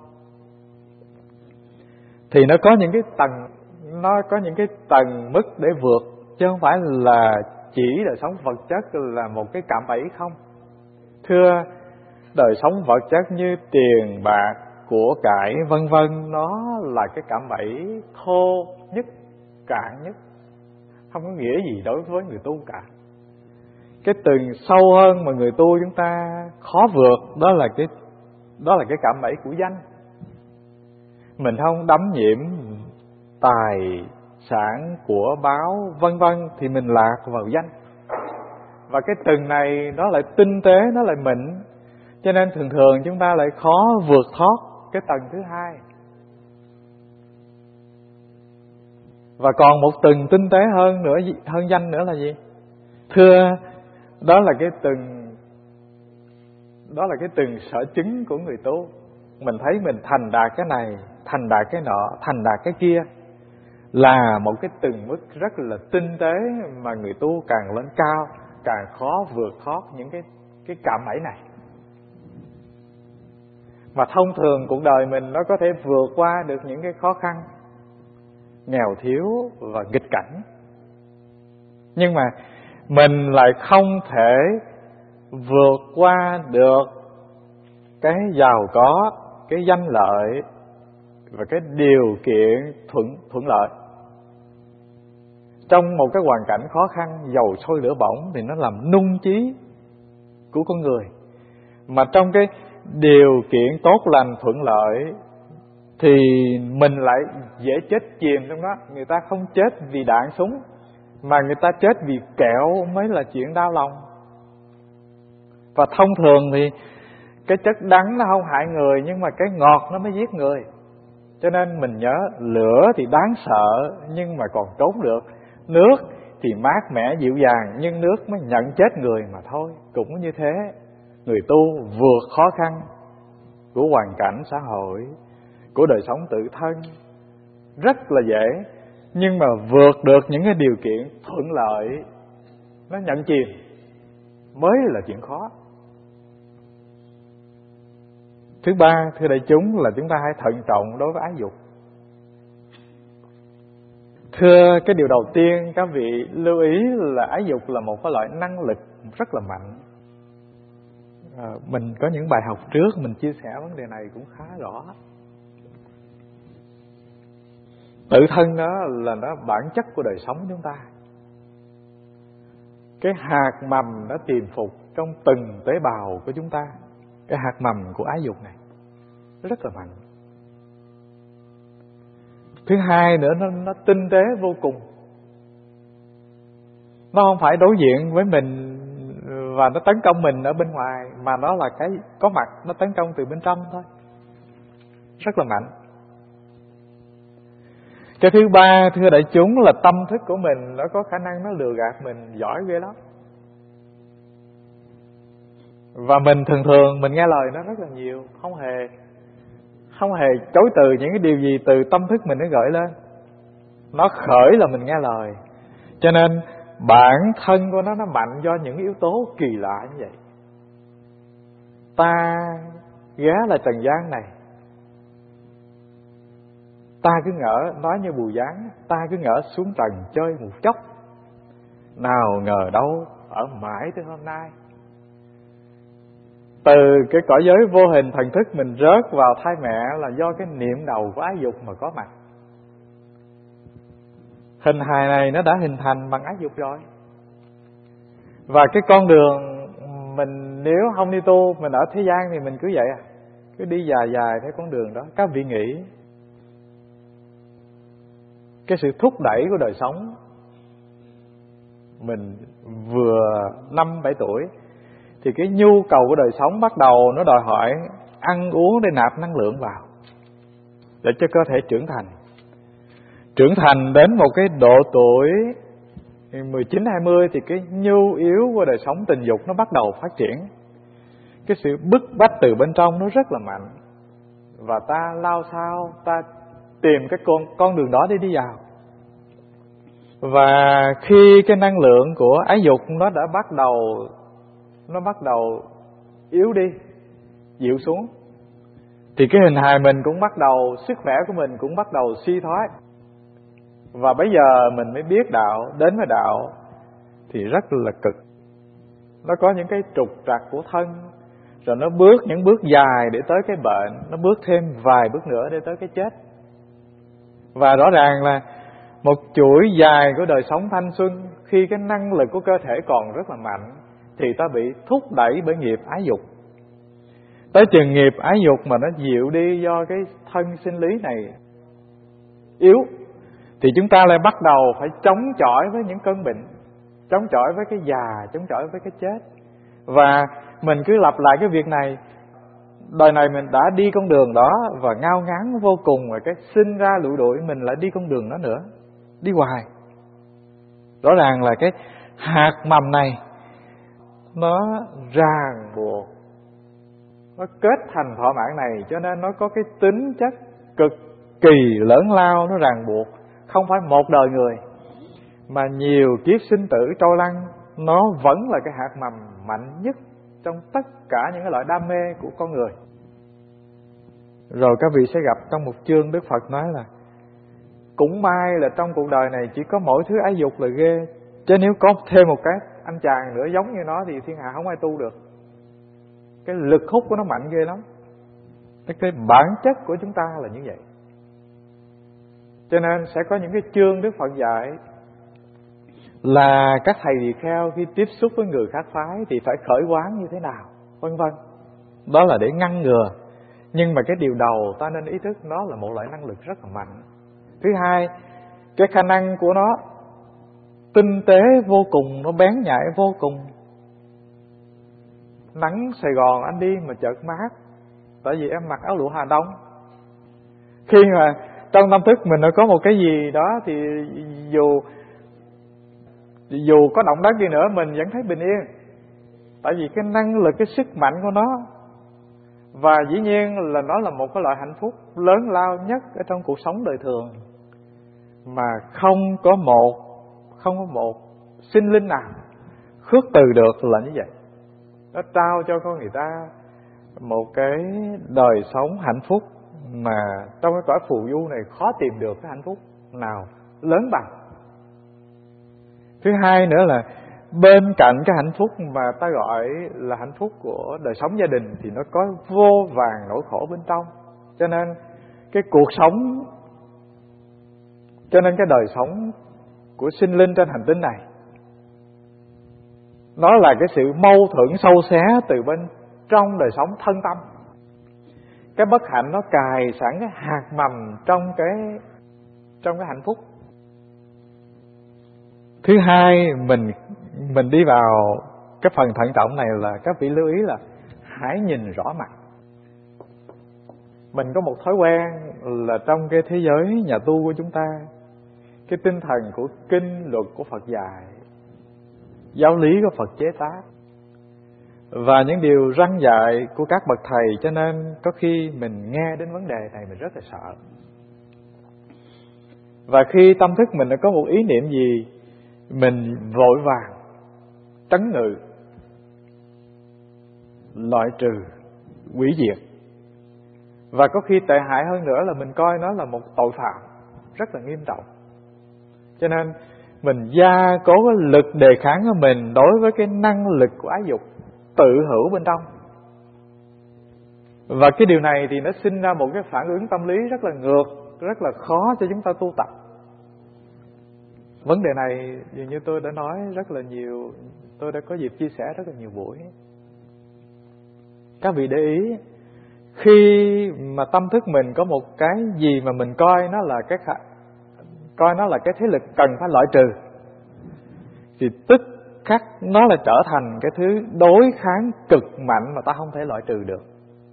thì nó có những cái tầng nó có những cái tầng mức để vượt, chứ không phải là chỉ đời sống vật chất là một cái cạm bẫy không. Thưa, đời sống vật chất như tiền bạc của cải vân vân, nó là cái cạm bẫy thô nhất, cạn nhất, không có nghĩa gì đối với người tu cả. Cái tầng sâu hơn mà người tu chúng ta khó vượt đó là cái đó là cái cạm bẫy của danh. Mình không đắm nhiễm tài sản của báo vân vân thì mình lạc vào danh. Và cái tầng này nó lại tinh tế, nó lại mịn, cho nên thường thường chúng ta lại khó vượt thoát cái tầng thứ hai. Và còn một tầng tinh tế hơn nữa, hơn danh nữa là gì? Thưa, đó là cái tầng Đó là cái từng sở chứng của người tu. Mình thấy mình thành đạt cái này, thành đạt cái nọ, thành đạt cái kia, là một cái từng mức rất là tinh tế mà người tu càng lên cao càng khó vượt thoát những cái cái cạm bẫy này. Mà thông thường cuộc đời mình nó có thể vượt qua được những cái khó khăn, nghèo thiếu và nghịch cảnh. Nhưng mà mình lại không thể vượt qua được cái giàu có, cái danh lợi và cái điều kiện thuận thuận lợi. Trong một cái hoàn cảnh khó khăn, dầu sôi lửa bỏng thì nó làm nung chí của con người. Mà trong cái điều kiện tốt lành thuận lợi thì mình lại dễ chết chìm trong đó. Người ta không chết vì đạn súng, mà người ta chết vì kẹo mới là chuyện đau lòng. Và thông thường thì cái chất đắng nó không hại người, nhưng mà cái ngọt nó mới giết người. Cho nên mình nhớ, lửa thì đáng sợ nhưng mà còn trốn được, nước thì mát mẻ dịu dàng nhưng nước mới nhận chết người mà thôi. Cũng như thế, người tu vượt khó khăn của hoàn cảnh xã hội, của đời sống tự thân rất là dễ, nhưng mà vượt được những cái điều kiện thuận lợi nó nhận chìm mới là chuyện khó. Thứ ba, thưa đại chúng, là chúng ta hãy thận trọng đối với ái dục. Thưa, cái điều đầu tiên các vị lưu ý là ái dục là một cái loại năng lực rất là mạnh. À, mình có những bài học trước mình chia sẻ vấn đề này cũng khá rõ. Tự thân đó là nó bản chất của đời sống chúng ta. Cái hạt mầm nó tiềm phục trong từng tế bào của chúng ta. Cái hạt mầm của ái dục này rất là mạnh. Thứ hai nữa, nó, nó tinh tế vô cùng. Nó không phải đối diện với mình và nó tấn công mình ở bên ngoài, mà nó là cái có mặt, nó tấn công từ bên trong thôi. Rất là mạnh. Cái thứ ba, thưa đại chúng, là tâm thức của mình nó có khả năng nó lừa gạt mình giỏi ghê lắm. Và mình thường thường mình nghe lời nó rất là nhiều, không hề không hề chối từ những cái điều gì từ tâm thức mình nó gợi lên. Nó khởi là mình nghe lời. Cho nên bản thân của nó nó mạnh do những yếu tố kỳ lạ như vậy. Ta ghé lại trần gian này, ta cứ ngỡ, nói như Bùi Giáng, ta cứ ngỡ xuống trần chơi một chốc, nào ngờ đâu ở mãi tới hôm nay. Từ cái cõi giới vô hình thần thức mình rớt vào thai mẹ là do cái niệm đầu của ái dục mà có mặt. Hình hài này nó đã hình thành bằng ái dục rồi. Và cái con đường mình nếu không đi tu, mình ở thế gian thì mình cứ vậy à, cứ đi dài dài theo con đường đó. Các vị nghĩ cái sự thúc đẩy của đời sống, mình vừa năm bảy tuổi thì cái nhu cầu của đời sống bắt đầu nó đòi hỏi ăn uống để nạp năng lượng vào, để cho cơ thể trưởng thành. Trưởng thành đến một cái độ tuổi mười chín hai mươi thì cái nhu yếu của đời sống tình dục nó bắt đầu phát triển. Cái sự bức bách từ bên trong nó rất là mạnh, và ta lao sao ta tìm cái con, con đường đó để đi vào. Và khi cái năng lượng của ái dục nó đã bắt đầu nó bắt đầu yếu đi, dịu xuống, thì cái hình hài mình cũng bắt đầu, sức khỏe của mình cũng bắt đầu suy thoái. Và bây giờ mình mới biết đạo, đến với đạo thì rất là cực. Nó có những cái trục trặc của thân, rồi nó bước những bước dài để tới cái bệnh, nó bước thêm vài bước nữa để tới cái chết. Và rõ ràng là một chuỗi dài của đời sống thanh xuân, khi cái năng lực của cơ thể còn rất là mạnh, thì ta bị thúc đẩy bởi nghiệp ái dục. Tới chừng nghiệp ái dục mà nó dịu đi do cái thân sinh lý này yếu, thì chúng ta lại bắt đầu phải chống chọi với những cơn bệnh, chống chọi với cái già, chống chọi với cái chết. Và mình cứ lặp lại cái việc này. Đời này mình đã đi con đường đó và ngao ngán vô cùng, rồi cái sinh ra lụi đuổi mình lại đi con đường đó nữa, đi hoài. Rõ ràng là cái hạt mầm này nó ràng buộc nó kết thành thọ mạng này, cho nên nó có cái tính chất cực kỳ lớn lao, nó ràng buộc không phải một đời người mà nhiều kiếp sinh tử trôi lăn. Nó vẫn là cái hạt mầm mạnh nhất trong tất cả những cái loại đam mê của con người. Rồi các vị sẽ gặp trong một chương Đức Phật nói là cũng may là trong cuộc đời này chỉ có mỗi thứ ái dục là ghê, chứ nếu có thêm một cái anh chàng nữa giống như nó thì thiên hạ không ai tu được. Cái lực hút của nó mạnh ghê lắm. Cái bản chất của chúng ta là như vậy. Cho nên sẽ có những cái chương Đức Phật dạy là các thầy tỳ kheo khi tiếp xúc với người khác phái thì phải khởi quán như thế nào, vân vân. Đó là để ngăn ngừa. Nhưng mà cái điều đầu ta nên ý thức nó là một loại năng lực rất là mạnh. Thứ hai, cái khả năng của nó tinh tế vô cùng, nó bén nhạy vô cùng. Nắng Sài Gòn anh đi mà chợt mát, tại vì em mặc áo lụa Hà Đông. Khi mà trong tâm thức mình nó có một cái gì đó thì dù dù có động đất đi nữa mình vẫn thấy bình yên. Tại vì cái năng lực, cái sức mạnh của nó. Và dĩ nhiên là nó là một cái loại hạnh phúc lớn lao nhất ở trong cuộc sống đời thường, mà không có một không có một sinh linh nào khước từ được là như vậy. Nó trao cho con người ta một cái đời sống hạnh phúc mà trong cái cõi phù du này khó tìm được cái hạnh phúc nào lớn bằng. Thứ hai nữa là bên cạnh cái hạnh phúc mà ta gọi là hạnh phúc của đời sống gia đình thì nó có vô vàn nỗi khổ bên trong. Cho nên cái cuộc sống, cho nên cái đời sống của sinh linh trên hành tinh này nó là cái sự mâu thuẫn sâu xé từ bên trong đời sống thân tâm. Cái bất hạnh nó cài sẵn cái hạt mầm trong cái trong cái hạnh phúc. Thứ hai, mình mình đi vào cái phần thận trọng này là các vị lưu ý là hãy nhìn rõ mặt. Mình có một thói quen là trong cái thế giới nhà tu của chúng ta, cái tinh thần của kinh luật của Phật dạy, giáo lý của Phật chế tác và những điều răn dạy của các bậc thầy, cho nên có khi mình nghe đến vấn đề này mình rất là sợ. Và khi tâm thức mình đã có một ý niệm gì, mình vội vàng trấn ngự, loại trừ, hủy diệt. Và có khi tệ hại hơn nữa là mình coi nó là một tội phạm rất là nghiêm trọng. Cho nên mình gia cố cái lực đề kháng của mình đối với cái năng lực của ái dục tự hữu bên trong. Và cái điều này thì nó sinh ra một cái phản ứng tâm lý rất là ngược, rất là khó cho chúng ta tu tập. Vấn đề này dường như tôi đã nói rất là nhiều, tôi đã có dịp chia sẻ rất là nhiều buổi. Các vị để ý, khi mà tâm thức mình có một cái gì mà mình coi nó là cái coi nó là cái thế lực cần phải loại trừ, thì tức khắc nó là trở thành cái thứ đối kháng cực mạnh mà ta không thể loại trừ được.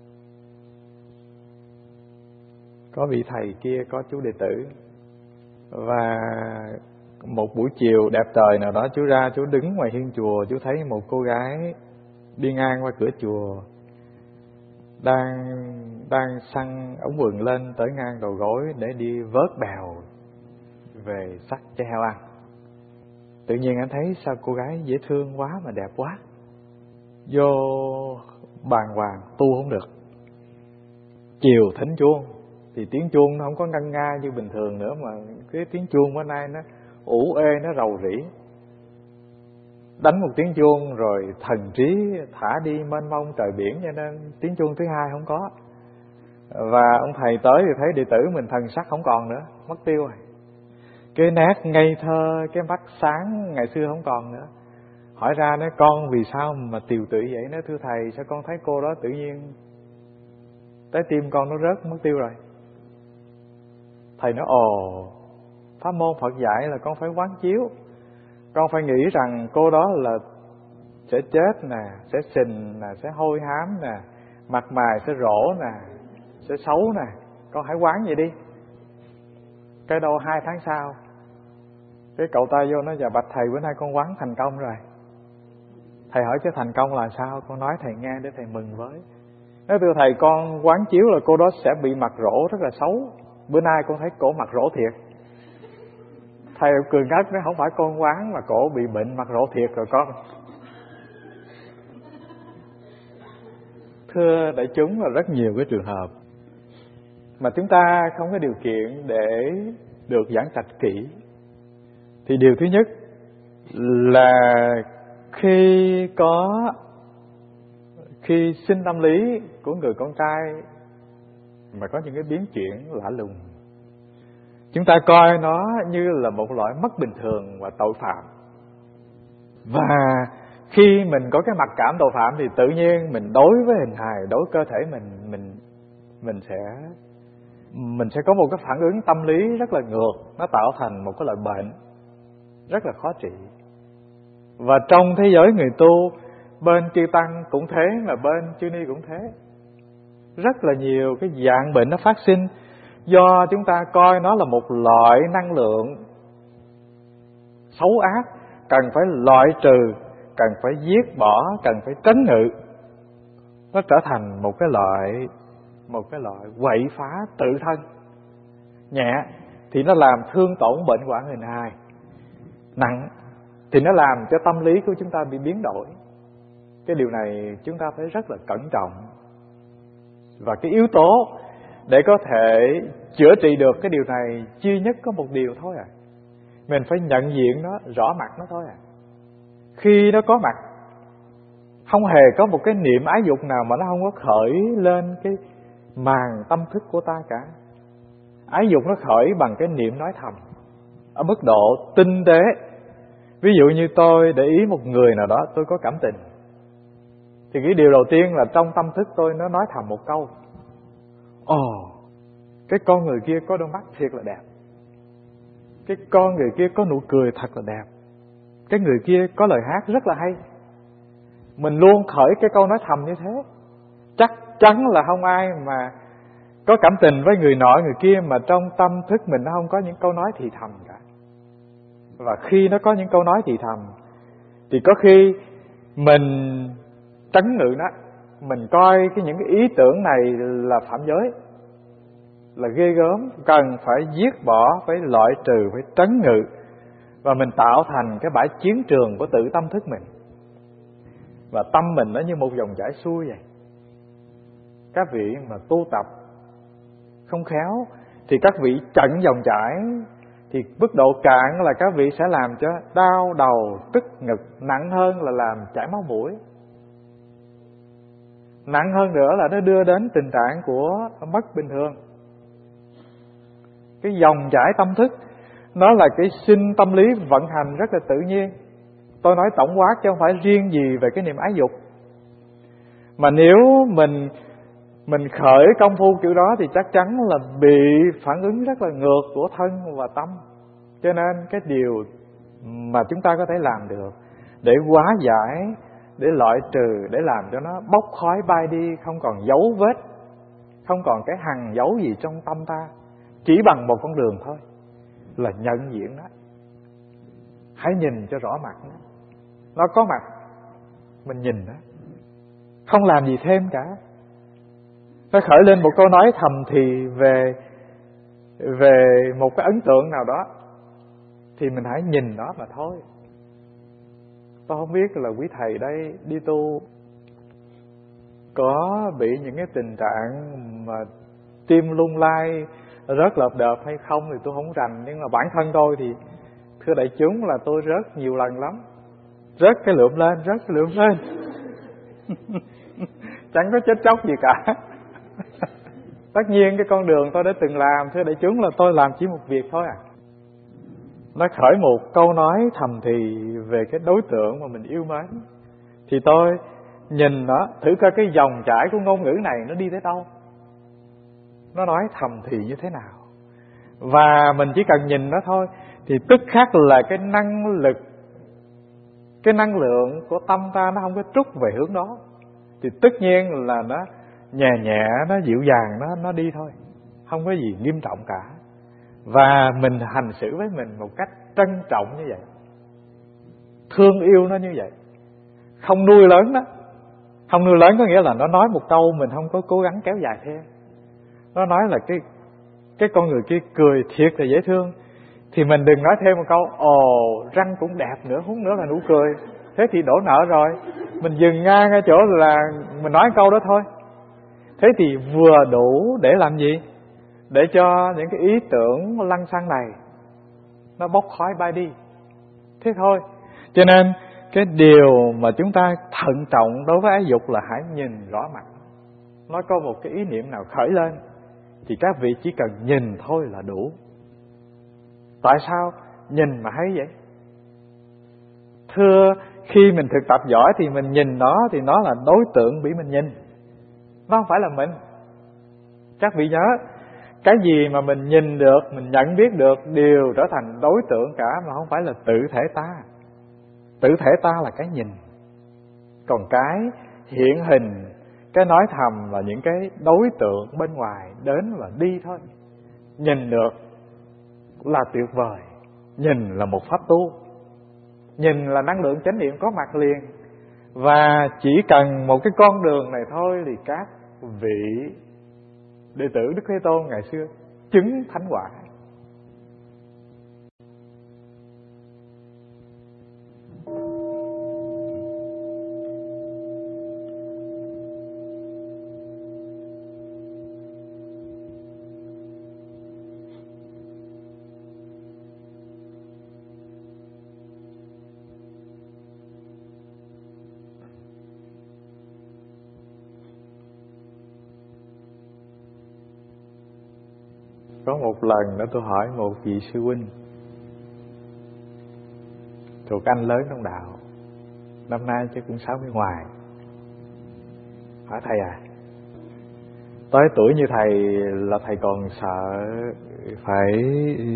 Có vị thầy kia có chú đệ tử, và một buổi chiều đẹp trời nào đó, chú ra chú đứng ngoài hiên chùa, chú thấy một cô gái đi ngang qua cửa chùa đang đang xăng ống quần lên tới ngang đầu gối để đi vớt bèo về xắt cho heo ăn. Tự nhiên anh thấy sao cô gái dễ thương quá mà đẹp quá, vô bàng hoàng tu không được. Chiều thỉnh chuông thì tiếng chuông nó không có ngân nga như bình thường nữa, mà cái tiếng chuông bữa nay nó ủ ê, nó rầu rĩ. Đánh một tiếng chuông rồi thần trí thả đi mênh mông trời biển, cho nên tiếng chuông thứ hai không có. Và ông thầy tới thì thấy đệ tử mình thần sắc không còn nữa, mất tiêu rồi. Cái nét ngây thơ, cái mắt sáng ngày xưa không còn nữa. Hỏi ra nói con vì sao mà tiều tụy vậy? Nói thưa thầy, sao con thấy cô đó tự nhiên trái tim con nó rớt mất tiêu rồi. Thầy nói ồ, pháp môn Phật dạy là con phải quán chiếu, con phải nghĩ rằng cô đó là sẽ chết nè, sẽ sình nè, sẽ hôi hám nè, mặt mày sẽ rỗ nè, sẽ xấu nè, con hãy quán vậy đi. Cái đâu hai tháng sau, cái cậu ta vô nói: dạ bạch thầy, bữa nay con quán thành công rồi. Thầy hỏi chứ thành công là sao? Con nói thầy nghe để thầy mừng với. Nói thưa thầy, con quán chiếu là cô đó sẽ bị mặt rỗ rất là xấu. Bữa nay con thấy cổ mặt rỗ thiệt. Thầy cười ngất, nói không phải con quán mà cổ bị bệnh mặt rỗ thiệt rồi con. Thưa đại chúng, là rất nhiều cái trường hợp mà chúng ta không có điều kiện để được giảng trạch kỹ. Thì điều thứ nhất là khi có khi sinh tâm lý của người con trai mà có những cái biến chuyển lạ lùng, chúng ta coi nó như là một loại mất bình thường và tội phạm. Và khi mình có cái mặc cảm tội phạm thì tự nhiên mình đối với hình hài, đối cơ thể mình mình mình sẽ mình sẽ có một cái phản ứng tâm lý rất là ngược, nó tạo thành một cái loại bệnh rất là khó trị. Và trong thế giới người tu, bên chư tăng cũng thế, là bên chư ni cũng thế. Rất là nhiều cái dạng bệnh nó phát sinh do chúng ta coi nó là một loại năng lượng xấu ác, cần phải loại trừ, cần phải giết bỏ, cần phải trấn ngự. Nó trở thành một cái loại một cái loại quậy phá tự thân. Nhẹ thì nó làm thương tổn bệnh hoạn hình hài, nặng thì nó làm cho tâm lý của chúng ta bị biến đổi. Cái điều này chúng ta phải rất là cẩn trọng. Và cái yếu tố để có thể chữa trị được cái điều này duy nhất có một điều thôi à. Mình phải nhận diện nó, rõ mặt nó thôi à. Khi nó có mặt, không hề có một cái niệm ái dục nào mà nó không có khởi lên cái màn tâm thức của ta cả. Ái dục nó khởi bằng cái niệm nói thầm ở mức độ tinh tế. Ví dụ như tôi để ý một người nào đó, tôi có cảm tình, thì cái điều đầu tiên là trong tâm thức tôi nó nói thầm một câu: Ồ, cái con người kia có đôi mắt thiệt là đẹp, cái con người kia có nụ cười thật là đẹp, cái người kia có lời hát rất là hay. Mình luôn khởi cái câu nói thầm như thế. Chắc chắn là không ai mà có cảm tình với người nọ người kia mà trong tâm thức mình nó không có những câu nói thì thầm cả. Và khi nó có những câu nói thì thầm thì có khi mình trấn ngự nó, mình coi cái những cái ý tưởng này là phạm giới, là ghê gớm, cần phải giết bỏ, phải loại trừ, phải trấn ngự. Và mình tạo thành cái bãi chiến trường của tự tâm thức mình. Và tâm mình nó như một dòng chảy xuôi vậy. Các vị mà tu tập không khéo thì các vị chặn dòng chảy, thì mức độ cạn là các vị sẽ làm cho đau đầu, tức ngực, nặng hơn là làm chảy máu mũi. Nặng hơn nữa là nó đưa đến tình trạng của mất bình thường. Cái dòng chảy tâm thức nó là cái sinh tâm lý vận hành rất là tự nhiên. Tôi nói tổng quát chứ không phải riêng gì về cái niềm ái dục. Mà nếu mình mình khởi công phu kiểu đó thì chắc chắn là bị phản ứng rất là ngược của thân và tâm. Cho nên cái điều mà chúng ta có thể làm được để hóa giải, để loại trừ, để làm cho nó bốc khói bay đi, không còn dấu vết, không còn cái hằn dấu gì trong tâm ta, chỉ bằng một con đường thôi, là nhận diện nó. Hãy nhìn cho rõ mặt nó. Nó có mặt, mình nhìn nó, không làm gì thêm cả. Nó khởi lên một câu nói thầm thì về về một cái ấn tượng nào đó, thì mình hãy nhìn nó mà thôi. Tôi không biết là quý thầy đây đi tu có bị những cái tình trạng mà tim lung lay, rớt lợp đợp hay không thì tôi không rành. Nhưng mà bản thân tôi thì thưa đại chúng là tôi rớt nhiều lần lắm. Rớt cái lượm lên, rớt cái lượm lên. Chẳng có chết chóc gì cả. Tất nhiên cái con đường tôi đã từng làm, thưa đại chúng, là tôi làm chỉ một việc thôi à. Nó khởi một câu nói thầm thì về cái đối tượng mà mình yêu mến, thì tôi nhìn nó, thử coi cái dòng chảy của ngôn ngữ này nó đi tới đâu, nó nói thầm thì như thế nào. Và mình chỉ cần nhìn nó thôi thì tức khắc là cái năng lực, cái năng lượng của tâm ta nó không có trút về hướng đó, thì tất nhiên là nó nhẹ nhẹ, nó dịu dàng, nó nó đi thôi, không có gì nghiêm trọng cả. Và mình hành xử với mình một cách trân trọng như vậy, thương yêu nó như vậy, không nuôi lớn nó, Không nuôi lớn có nghĩa là nó nói một câu mình không có cố gắng kéo dài thêm. Nó nói là cái cái con người kia cười thiệt là dễ thương, thì mình đừng nói thêm một câu ồ răng cũng đẹp nữa, hút nữa là nụ cười, thế thì đổ nợ rồi. Mình dừng ngang ở chỗ là mình nói câu đó thôi. Thế thì vừa đủ để làm gì? Để cho những cái ý tưởng lăng xăng này nó bốc khói bay đi. Thế thôi. Cho nên cái điều mà chúng ta thận trọng đối với ái dục là hãy nhìn rõ mặt. Nó có một cái ý niệm nào khởi lên thì các vị chỉ cần nhìn thôi là đủ. Tại sao nhìn mà hay vậy? Thưa, khi mình thực tập giỏi thì mình nhìn nó thì nó là đối tượng bị mình nhìn, nó không phải là mình. Các vị nhớ, cái gì mà mình nhìn được, mình nhận biết được đều trở thành đối tượng cả, mà không phải là tự thể ta. Tự thể ta là cái nhìn, còn cái hiện hình, cái nói thầm là những cái đối tượng bên ngoài đến và đi thôi. Nhìn được là tuyệt vời. Nhìn là một pháp tu. Nhìn là năng lượng chánh niệm có mặt liền. Và chỉ cần một cái con đường này thôi thì các vị đệ tử Đức Thế Tôn ngày xưa chứng thánh quả. Có một lần đó tôi hỏi một vị sư huynh thuộc anh lớn trong đạo, năm nay chắc cũng sáu mươi ngoài. Hỏi thầy à, tới tuổi như thầy là thầy còn sợ phải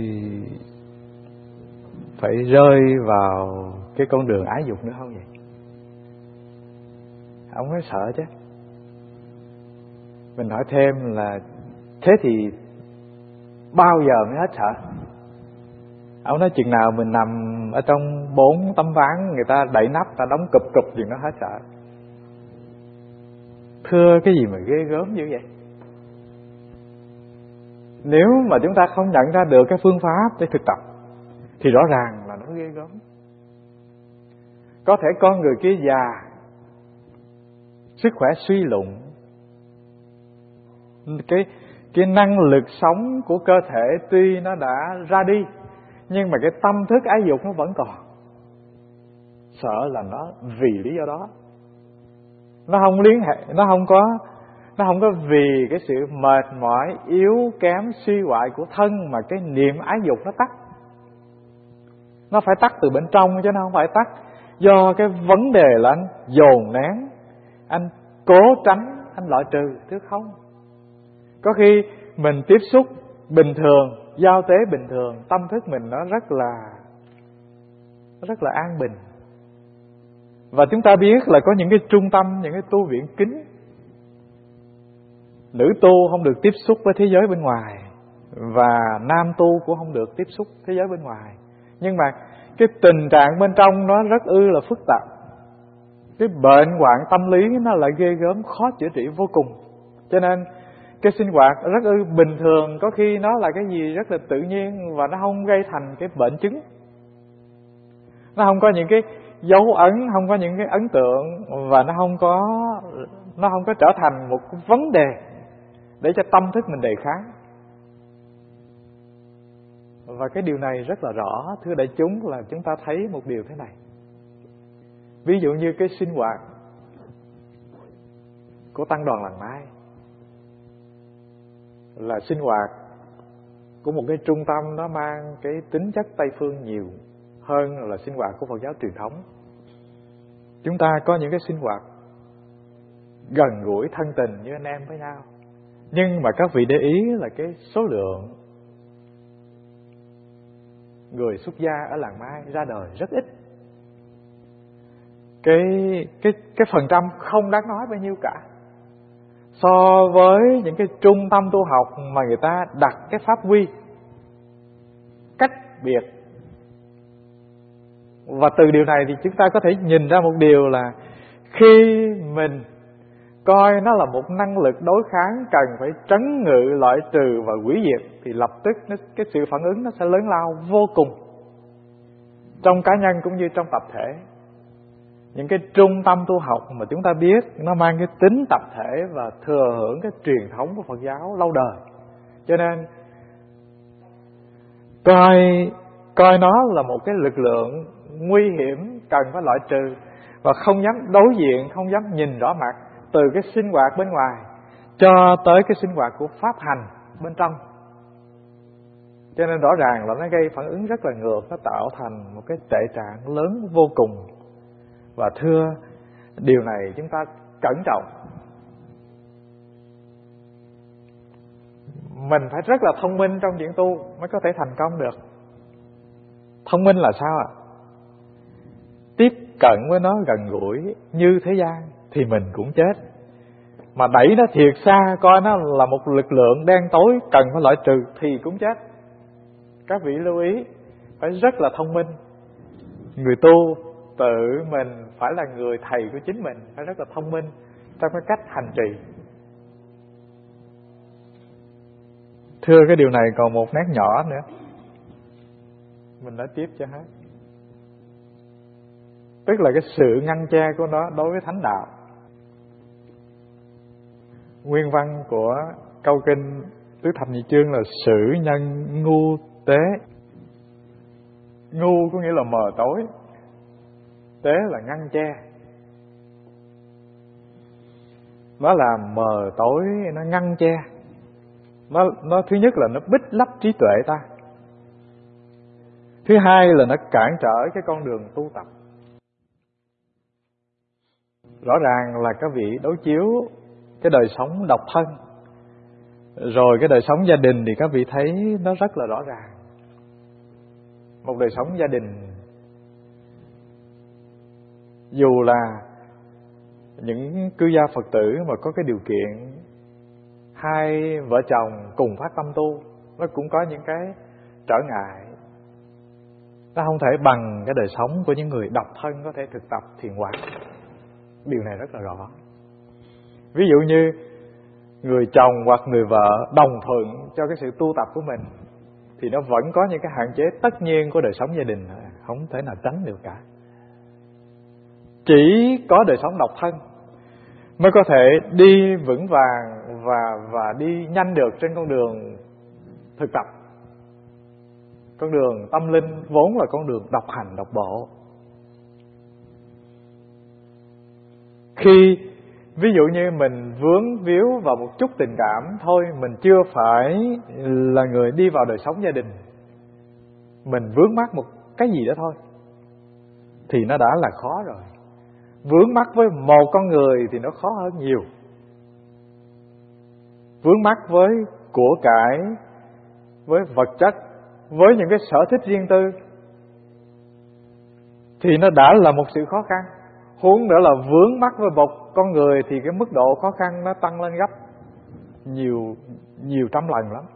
phải rơi vào cái con đường ái dục nữa không vậy? Ông nói sợ chứ. Mình hỏi thêm là thế thì bao giờ mới hết sợ? Ông nói chừng nào mình nằm ở trong bốn tấm ván, người ta đậy nắp, ta đóng cụp cụp chừng nó hết sợ. Thưa, cái gì mà ghê gớm dữ vậy? Nếu mà chúng ta không nhận ra được cái phương pháp để thực tập thì rõ ràng là nó ghê gớm. Có thể con người kia già, sức khỏe suy lụng, cái cái năng lực sống của cơ thể tuy nó đã ra đi, nhưng mà cái tâm thức ái dục nó vẫn còn. Sợ là nó vì lý do đó. Nó không liên hệ, nó không có nó không có vì cái sự mệt mỏi, yếu kém, suy hoại của thân mà cái niệm ái dục nó tắt. Nó phải tắt từ bên trong chứ nó không phải tắt do cái vấn đề là anh dồn nén, anh cố tránh, anh loại trừ, chứ không. Có khi mình tiếp xúc bình thường, giao tế bình thường, tâm thức mình nó rất là rất là an bình. Và chúng ta biết là có những cái trung tâm, những cái tu viện kín, nữ tu không được tiếp xúc với thế giới bên ngoài, và nam tu cũng không được tiếp xúc thế giới bên ngoài. Nhưng mà cái tình trạng bên trong nó rất ư là phức tạp. Cái bệnh hoạn tâm lý nó lại ghê gớm, khó chữa trị vô cùng. Cho nên cái sinh hoạt rất ư bình thường, có khi nó là cái gì rất là tự nhiên và nó không gây thành cái bệnh chứng. Nó không có những cái dấu ấn, không có những cái ấn tượng, và nó không có nó không có trở thành một cái vấn đề để cho tâm thức mình đề kháng. Và cái điều này rất là rõ, thưa đại chúng, là chúng ta thấy một điều thế này. Ví dụ như cái sinh hoạt của Tăng đoàn Làng Mai là sinh hoạt của một cái trung tâm nó mang cái tính chất Tây phương nhiều hơn là sinh hoạt của Phật giáo truyền thống. Chúng ta có những cái sinh hoạt gần gũi thân tình như anh em với nhau, nhưng mà các vị để ý là cái số lượng người xuất gia ở Làng Mai ra đời rất ít. Cái cái cái phần trăm không đáng nói bao nhiêu cả. So với những cái trung tâm tu học mà người ta đặt cái pháp quy cách biệt. Và từ điều này thì chúng ta có thể nhìn ra một điều là khi mình coi nó là một năng lực đối kháng cần phải trấn ngự, loại trừ và hủy diệt, thì lập tức nó, cái sự phản ứng nó sẽ lớn lao vô cùng, trong cá nhân cũng như trong tập thể. Những cái trung tâm tu học mà chúng ta biết nó mang cái tính tập thể và thừa hưởng cái truyền thống của Phật giáo lâu đời, cho nên coi coi nó là một cái lực lượng nguy hiểm cần phải loại trừ, và không dám đối diện, không dám nhìn rõ mặt, từ cái sinh hoạt bên ngoài cho tới cái sinh hoạt của pháp hành bên trong. Cho nên rõ ràng là nó gây phản ứng rất là ngược, nó tạo thành một cái tệ trạng lớn vô cùng. Và thưa, điều này chúng ta cẩn trọng. Mình phải rất là thông minh trong chuyện tu mới có thể thành công được. Thông minh là sao ạ? Tiếp cận với nó gần gũi như thế gian thì mình cũng chết, mà đẩy nó thiệt xa, coi nó là một lực lượng đen tối cần phải loại trừ thì cũng chết. Các vị lưu ý, phải rất là thông minh. Người tu tự mình phải là người thầy của chính mình, phải rất là thông minh trong cái cách hành trì. Thưa, cái điều này còn một nét nhỏ nữa, mình nói tiếp cho hết. Tức là cái sự ngăn che của nó đối với thánh đạo. Nguyên văn của câu kinh Tứ Thập Nhị Chương là sử nhân ngu tế. Ngu có nghĩa là mờ tối, tế là ngăn che. Nó làm mờ tối, nó ngăn che. Nó, nó thứ nhất là nó bích lấp trí tuệ ta. Thứ hai là nó cản trở cái con đường tu tập. Rõ ràng là các vị đối chiếu cái đời sống độc thân, rồi cái đời sống gia đình thì các vị thấy nó rất là rõ ràng. Một đời sống gia đình, dù là những cư gia Phật tử mà có cái điều kiện hai vợ chồng cùng phát tâm tu, nó cũng có những cái trở ngại. Nó không thể bằng cái đời sống của những người độc thân có thể thực tập thiền quán. Điều này rất là rõ. Ví dụ như người chồng hoặc người vợ đồng thuận cho cái sự tu tập của mình, thì nó vẫn có những cái hạn chế tất nhiên của đời sống gia đình, không thể nào tránh được cả. Chỉ có đời sống độc thân mới có thể đi vững vàng và và đi nhanh được trên con đường thực tập. Con đường tâm linh vốn là con đường độc hành độc bộ. Khi ví dụ như mình vướng víu vào một chút tình cảm thôi, mình chưa phải là người đi vào đời sống gia đình, mình vướng mắc một cái gì đó thôi thì nó đã là khó rồi. Vướng mắc với một con người thì nó khó hơn nhiều. Vướng mắc với của cải, với vật chất, với những cái sở thích riêng tư thì nó đã là một sự khó khăn. Huống nữa là vướng mắc với một con người thì cái mức độ khó khăn nó tăng lên gấp nhiều nhiều trăm lần lắm.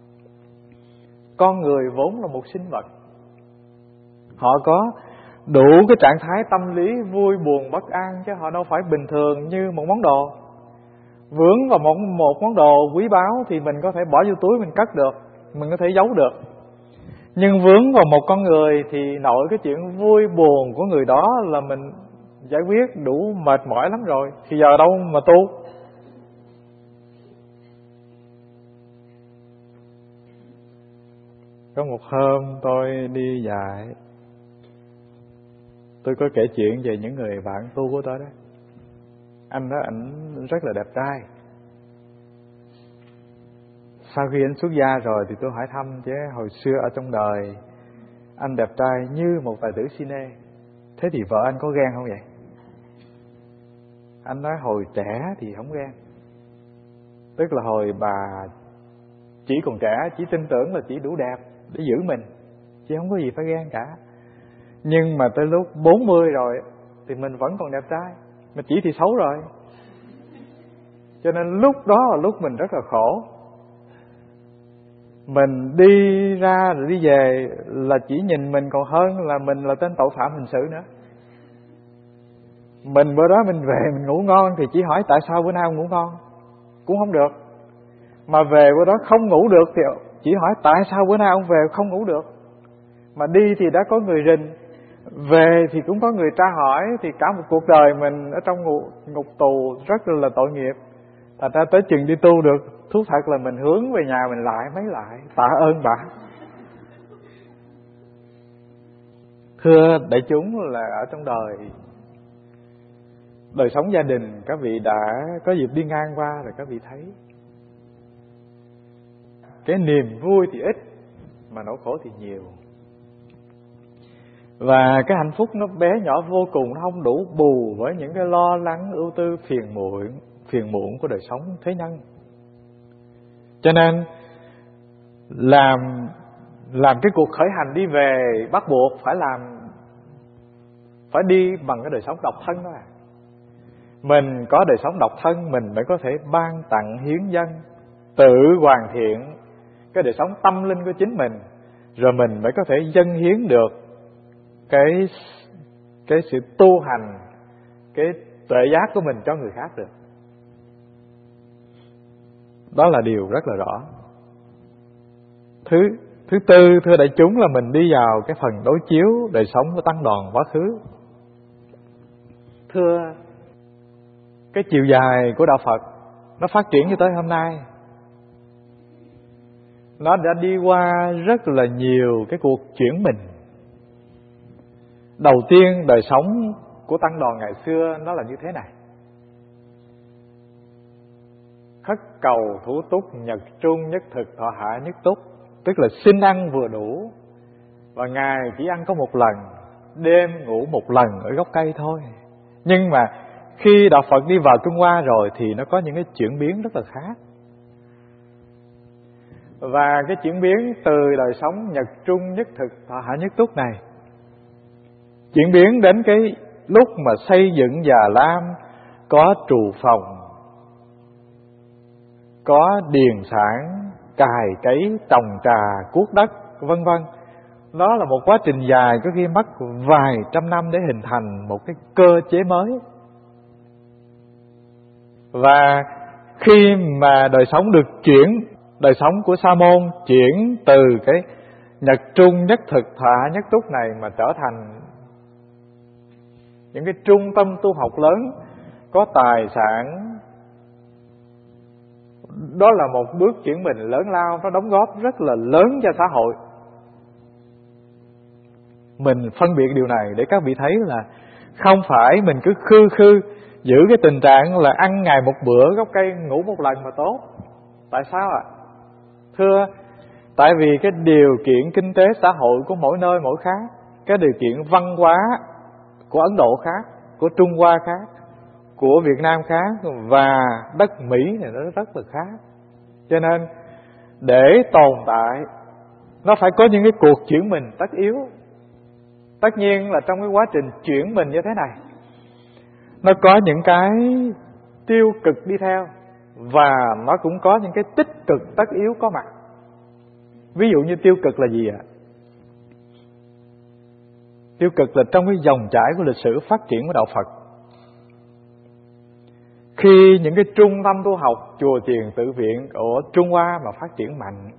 Con người vốn là một sinh vật, họ có đủ cái trạng thái tâm lý vui buồn bất an, chứ họ đâu phải bình thường như một món đồ. Vướng vào một, một món đồ quý báu thì mình có thể bỏ vô túi mình cất được, mình có thể giấu được. Nhưng vướng vào một con người thì nội cái chuyện vui buồn của người đó là mình giải quyết đủ mệt mỏi lắm rồi, thì giờ đâu mà tu. Có một hôm tôi đi dạy, tôi có kể chuyện về những người bạn tu của tôi đó. Anh đó, ảnh rất là đẹp trai. Sau khi anh xuất gia rồi thì tôi hỏi thăm chứ hồi xưa ở trong đời anh đẹp trai như một tài tử cine, thế thì vợ anh có ghen không vậy? Anh nói hồi trẻ thì không ghen. Tức là hồi bà chỉ còn trẻ, chỉ tin tưởng là chỉ đủ đẹp để giữ mình, chứ không có gì phải ghen cả. Nhưng mà tới lúc bốn mươi rồi thì mình vẫn còn đẹp trai, mà chỉ thì xấu rồi. Cho nên lúc đó là lúc mình rất là khổ. Mình đi ra rồi đi về là chỉ nhìn mình còn hơn là mình là tên tội phạm hình sự nữa. Mình bữa đó mình về mình ngủ ngon thì chỉ hỏi tại sao bữa nay ông ngủ ngon cũng không được. Mà về bữa đó không ngủ được thì chỉ hỏi tại sao bữa nay ông về không ngủ được. Mà đi thì đã có người rình, về thì cũng có người tra hỏi, thì cả một cuộc đời mình ở trong ngục, ngục tù rất là tội nghiệp. Thành ra tới chừng đi tu được, thú thật là mình hướng về nhà mình lại mấy lại, tạ ơn bà. Thưa đại chúng, là ở trong đời đời sống gia đình, các vị đã có dịp đi ngang qua rồi các vị thấy cái niềm vui thì ít mà nỗi khổ thì nhiều. Và cái hạnh phúc nó bé nhỏ vô cùng, nó không đủ bù với những cái lo lắng, ưu tư, phiền muộn, phiền muộn của đời sống thế nhân. Cho nên làm làm cái cuộc khởi hành đi về bắt buộc phải làm phải đi bằng cái đời sống độc thân đó à. Mình có đời sống độc thân, mình mới có thể ban tặng hiến dân, tự hoàn thiện cái đời sống tâm linh của chính mình, rồi mình mới có thể dâng hiến được cái cái sự tu hành, cái tuệ giác của mình cho người khác được. Đó là điều rất là rõ. Thứ thứ tư, thưa đại chúng, là mình đi vào cái phần đối chiếu đời sống của tăng đoàn quá khứ. Thưa, cái chiều dài của đạo Phật nó phát triển cho tới hôm nay, nó đã đi qua rất là nhiều cái cuộc chuyển mình. Đầu tiên, đời sống của tăng đoàn ngày xưa nó là như thế này: khất cầu thủ túc, nhật trung nhất thực, thọ hạ nhất túc. Tức là xin ăn vừa đủ, và ngày chỉ ăn có một lần, đêm ngủ một lần ở gốc cây thôi. Nhưng mà khi đạo Phật đi vào Trung Hoa rồi thì nó có những cái chuyển biến rất là khác. Và cái chuyển biến từ đời sống nhật trung nhất thực, thọ hạ nhất túc này chuyển biến đến cái lúc mà xây dựng Già Lam, có trù phòng, có điền sản, cày cấy, trồng trà, cuốc đất, vân vân. Đó là một quá trình dài, có khi mất vài trăm năm để hình thành một cái cơ chế mới. Và khi mà đời sống được chuyển, đời sống của Sa môn chuyển từ cái nhật trung nhất thực, thọ hạ nhất túc này mà trở thành những cái trung tâm tu học lớn, có tài sản, đó là một bước chuyển mình lớn lao, nó đóng góp rất là lớn cho xã hội. Mình phân biệt điều này để các vị thấy là không phải mình cứ khư khư giữ cái tình trạng là ăn ngày một bữa, gốc cây ngủ một lần mà tốt. Tại sao ạ? À? Thưa, tại vì cái điều kiện kinh tế xã hội của mỗi nơi mỗi khác, cái điều kiện văn hóa của Ấn Độ khác, của Trung Hoa khác, của Việt Nam khác, và đất Mỹ này nó rất là khác. Cho nên để tồn tại, nó phải có những cái cuộc chuyển mình tất yếu. Tất nhiên là trong cái quá trình chuyển mình như thế này, nó có những cái tiêu cực đi theo, và nó cũng có những cái tích cực tất yếu có mặt. Ví dụ như tiêu cực là gì ạ? Tiêu cực là trong cái dòng chảy của lịch sử phát triển của đạo Phật, khi những cái trung tâm tu học, chùa chiền tự viện ở Trung Hoa mà phát triển mạnh,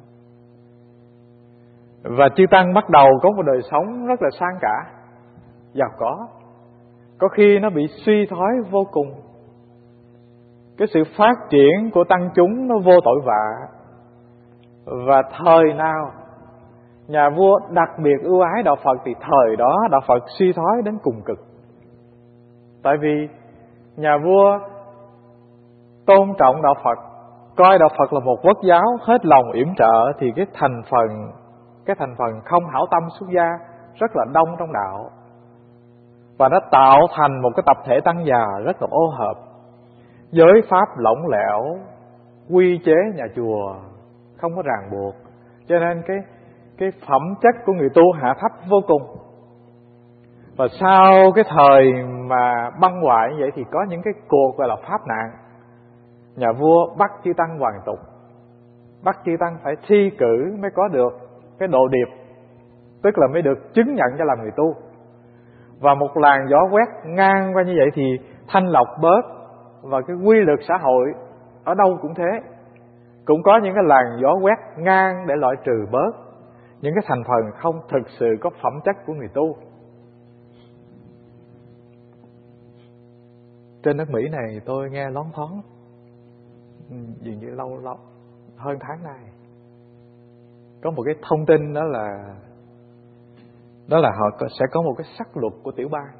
và chư tăng bắt đầu có một đời sống rất là sang cả, giàu có, có khi nó bị suy thoái vô cùng. Cái sự phát triển của tăng chúng nó vô tội vạ. Và thời nào nhà vua đặc biệt ưu ái đạo Phật thì thời đó đạo Phật suy thoái đến cùng cực. Tại vì nhà vua tôn trọng đạo Phật, coi đạo Phật là một quốc giáo hết lòng yểm trợ, thì cái thành phần cái thành phần không hảo tâm xuất gia rất là đông trong đạo, và nó tạo thành một cái tập thể tăng già rất là ô hợp, giới pháp lỏng lẻo, quy chế nhà chùa không có ràng buộc, cho nên cái cái phẩm chất của người tu hạ thấp vô cùng. Và sau cái thời mà băng hoại như vậy thì có những cái cuộc gọi là pháp nạn. Nhà vua bắt chư tăng hoàn tục, bắt chư tăng phải thi cử mới có được cái độ điệp, tức là mới được chứng nhận cho làm người tu. Và một làn gió quét ngang qua như vậy thì thanh lọc bớt. Và cái quy luật xã hội ở đâu cũng thế, cũng có những cái làn gió quét ngang để loại trừ bớt những cái thành phần không thực sự có phẩm chất của người tu. Trên nước Mỹ này tôi nghe loáng thoáng, dường như lâu lâu hơn tháng nay, có một cái thông tin đó là đó là họ sẽ có một cái sắc luật của tiểu bang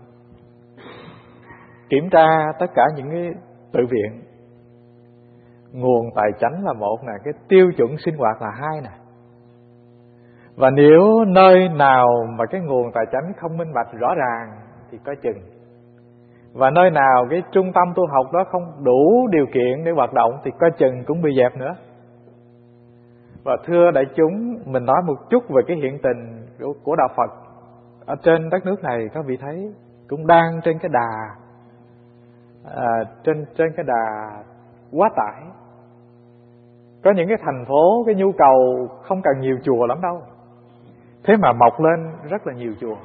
kiểm tra tất cả những cái tự viện. Nguồn tài chánh là một nè, cái tiêu chuẩn sinh hoạt là hai nè. Và nếu nơi nào mà cái nguồn tài chánh không minh bạch rõ ràng thì coi chừng. Và nơi nào cái trung tâm tu học đó không đủ điều kiện để hoạt động thì coi chừng cũng bị dẹp nữa. Và thưa đại chúng, mình nói một chút về cái hiện tình của, của đạo Phật ở trên đất nước này. Các vị thấy cũng đang trên cái đà à, trên trên cái đà quá tải. Có những cái thành phố cái nhu cầu không cần nhiều chùa lắm đâu, thế mà mọc lên rất là nhiều chùa.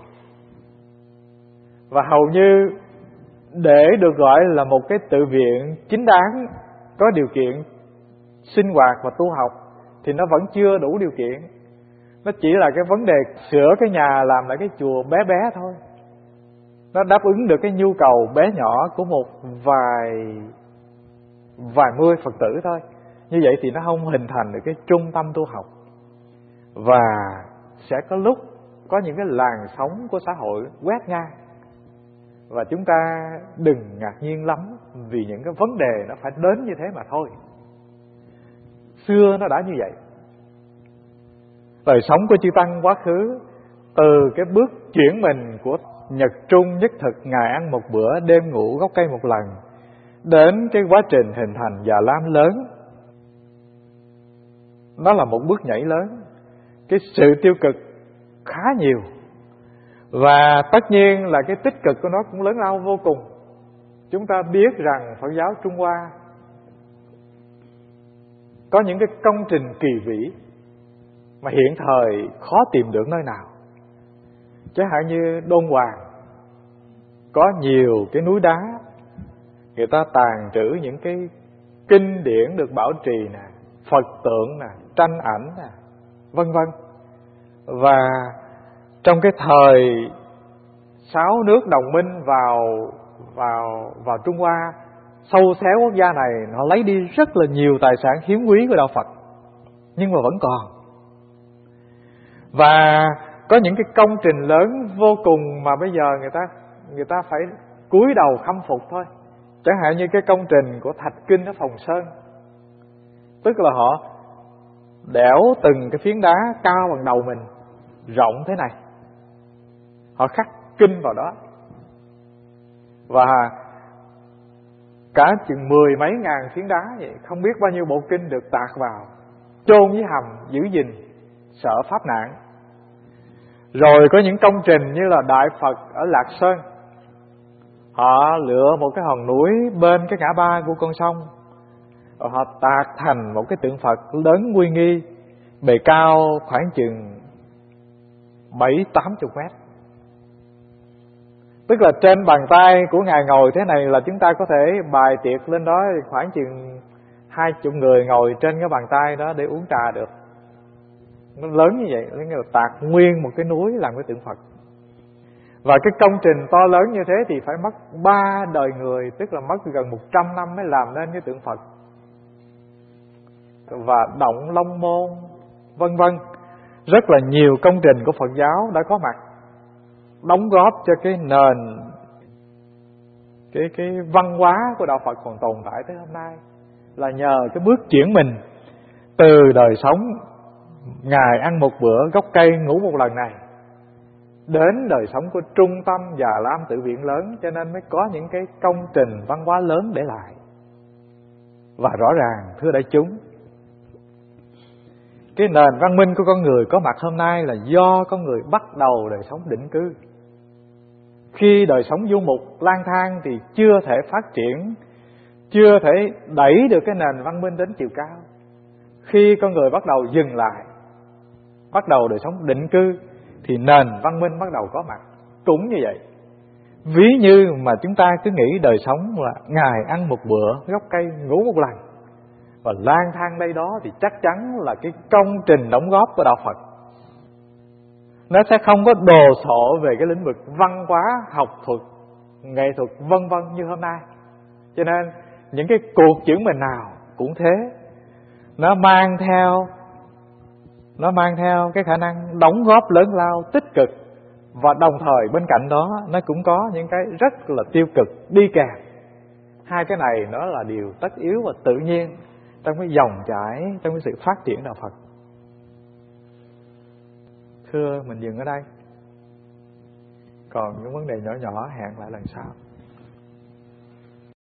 Và hầu như để được gọi là một cái tự viện chính đáng, có điều kiện sinh hoạt và tu học thì nó vẫn chưa đủ điều kiện. Nó chỉ là cái vấn đề sửa cái nhà làm lại cái chùa bé bé thôi. Nó đáp ứng được cái nhu cầu bé nhỏ của một vài vài mươi Phật tử thôi. Như vậy thì nó không hình thành được cái trung tâm tu học. Và sẽ có lúc có những cái làn sóng của xã hội quét ngang. Và chúng ta đừng ngạc nhiên lắm vì những cái vấn đề nó phải đến như thế mà thôi. Xưa nó đã như vậy. Đời sống của chư Tăng quá khứ, từ cái bước chuyển mình của nhật trung nhất thực, ngày ăn một bữa, đêm ngủ gốc cây một lần, đến cái quá trình hình thành Già Lam lớn, nó là một bước nhảy lớn. Cái sự tiêu cực khá nhiều. Và tất nhiên là cái tích cực của nó cũng lớn lao vô cùng. Chúng ta biết rằng Phật giáo Trung Hoa có những cái công trình kỳ vĩ mà hiện thời khó tìm được nơi nào. Chẳng hạn như Đôn Hoàng có nhiều cái núi đá, người ta tàng trữ những cái kinh điển được bảo trì nè, Phật tượng nè, tranh ảnh nè, vân vân. Và trong cái thời sáu nước đồng minh vào vào vào Trung Hoa, sâu xéo quốc gia này, họ lấy đi rất là nhiều tài sản hiếm quý của đạo Phật, nhưng mà vẫn còn. Và có những cái công trình lớn vô cùng mà bây giờ người ta người ta phải cúi đầu khâm phục thôi. Chẳng hạn như cái công trình của Thạch Kinh ở Phòng Sơn, tức là họ đẽo từng cái phiến đá cao bằng đầu mình, rộng thế này, họ khắc kinh vào đó. Và cả chừng mười mấy ngàn phiến đá vậy, không biết bao nhiêu bộ kinh được tạc vào, chôn với hầm giữ gìn, sợ pháp nạn. Rồi có những công trình như là Đại Phật ở Lạc Sơn, họ lựa một cái hòn núi bên cái ngã ba của con sông, rồi họ tạc thành một cái tượng Phật lớn uy nghi, bề cao khoảng chừng bảy tám chục mét. Tức là trên bàn tay của Ngài ngồi thế này là chúng ta có thể bài tiệc lên đó khoảng chừng hai chục người ngồi trên cái bàn tay đó để uống trà được. Nó lớn như vậy, nó tạc nguyên một cái núi làm cái tượng Phật. Và cái công trình to lớn như thế thì phải mất ba đời người, tức là mất gần một trăm năm mới làm nên cái tượng Phật. Và Động Long Môn, vân vân. Rất là nhiều công trình của Phật giáo đã có mặt, đóng góp cho cái nền cái cái văn hóa của đạo Phật còn tồn tại tới hôm nay, là nhờ cái bước chuyển mình từ đời sống ngày ăn một bữa gốc cây ngủ một lần này đến đời sống của trung tâm Già Lam tự viện lớn, cho nên mới có những cái công trình văn hóa lớn để lại. Và rõ ràng thưa đại chúng, cái nền văn minh của con người có mặt hôm nay là do con người bắt đầu đời sống định cư. Khi đời sống du mục lang thang thì chưa thể phát triển, chưa thể đẩy được cái nền văn minh đến chiều cao. Khi con người bắt đầu dừng lại, bắt đầu đời sống định cư thì nền văn minh bắt đầu có mặt. Cũng như vậy, ví như mà chúng ta cứ nghĩ đời sống là ngày ăn một bữa, gốc cây ngủ một lần, và lang thang đây đó, thì chắc chắn là cái công trình đóng góp của đạo Phật nó sẽ không có đồ sộ về cái lĩnh vực văn hóa, học thuật, nghệ thuật vân vân như hôm nay. Cho nên những cái cuộc chuyển mình nào cũng thế, nó mang theo nó mang theo cái khả năng đóng góp lớn lao tích cực, và đồng thời bên cạnh đó nó cũng có những cái rất là tiêu cực đi kèm. Hai cái này nó là điều tất yếu và tự nhiên trong cái dòng chảy, trong cái sự phát triển đạo Phật. Thưa mình dừng ở đây, còn những vấn đề nhỏ nhỏ hẹn lại lần sau.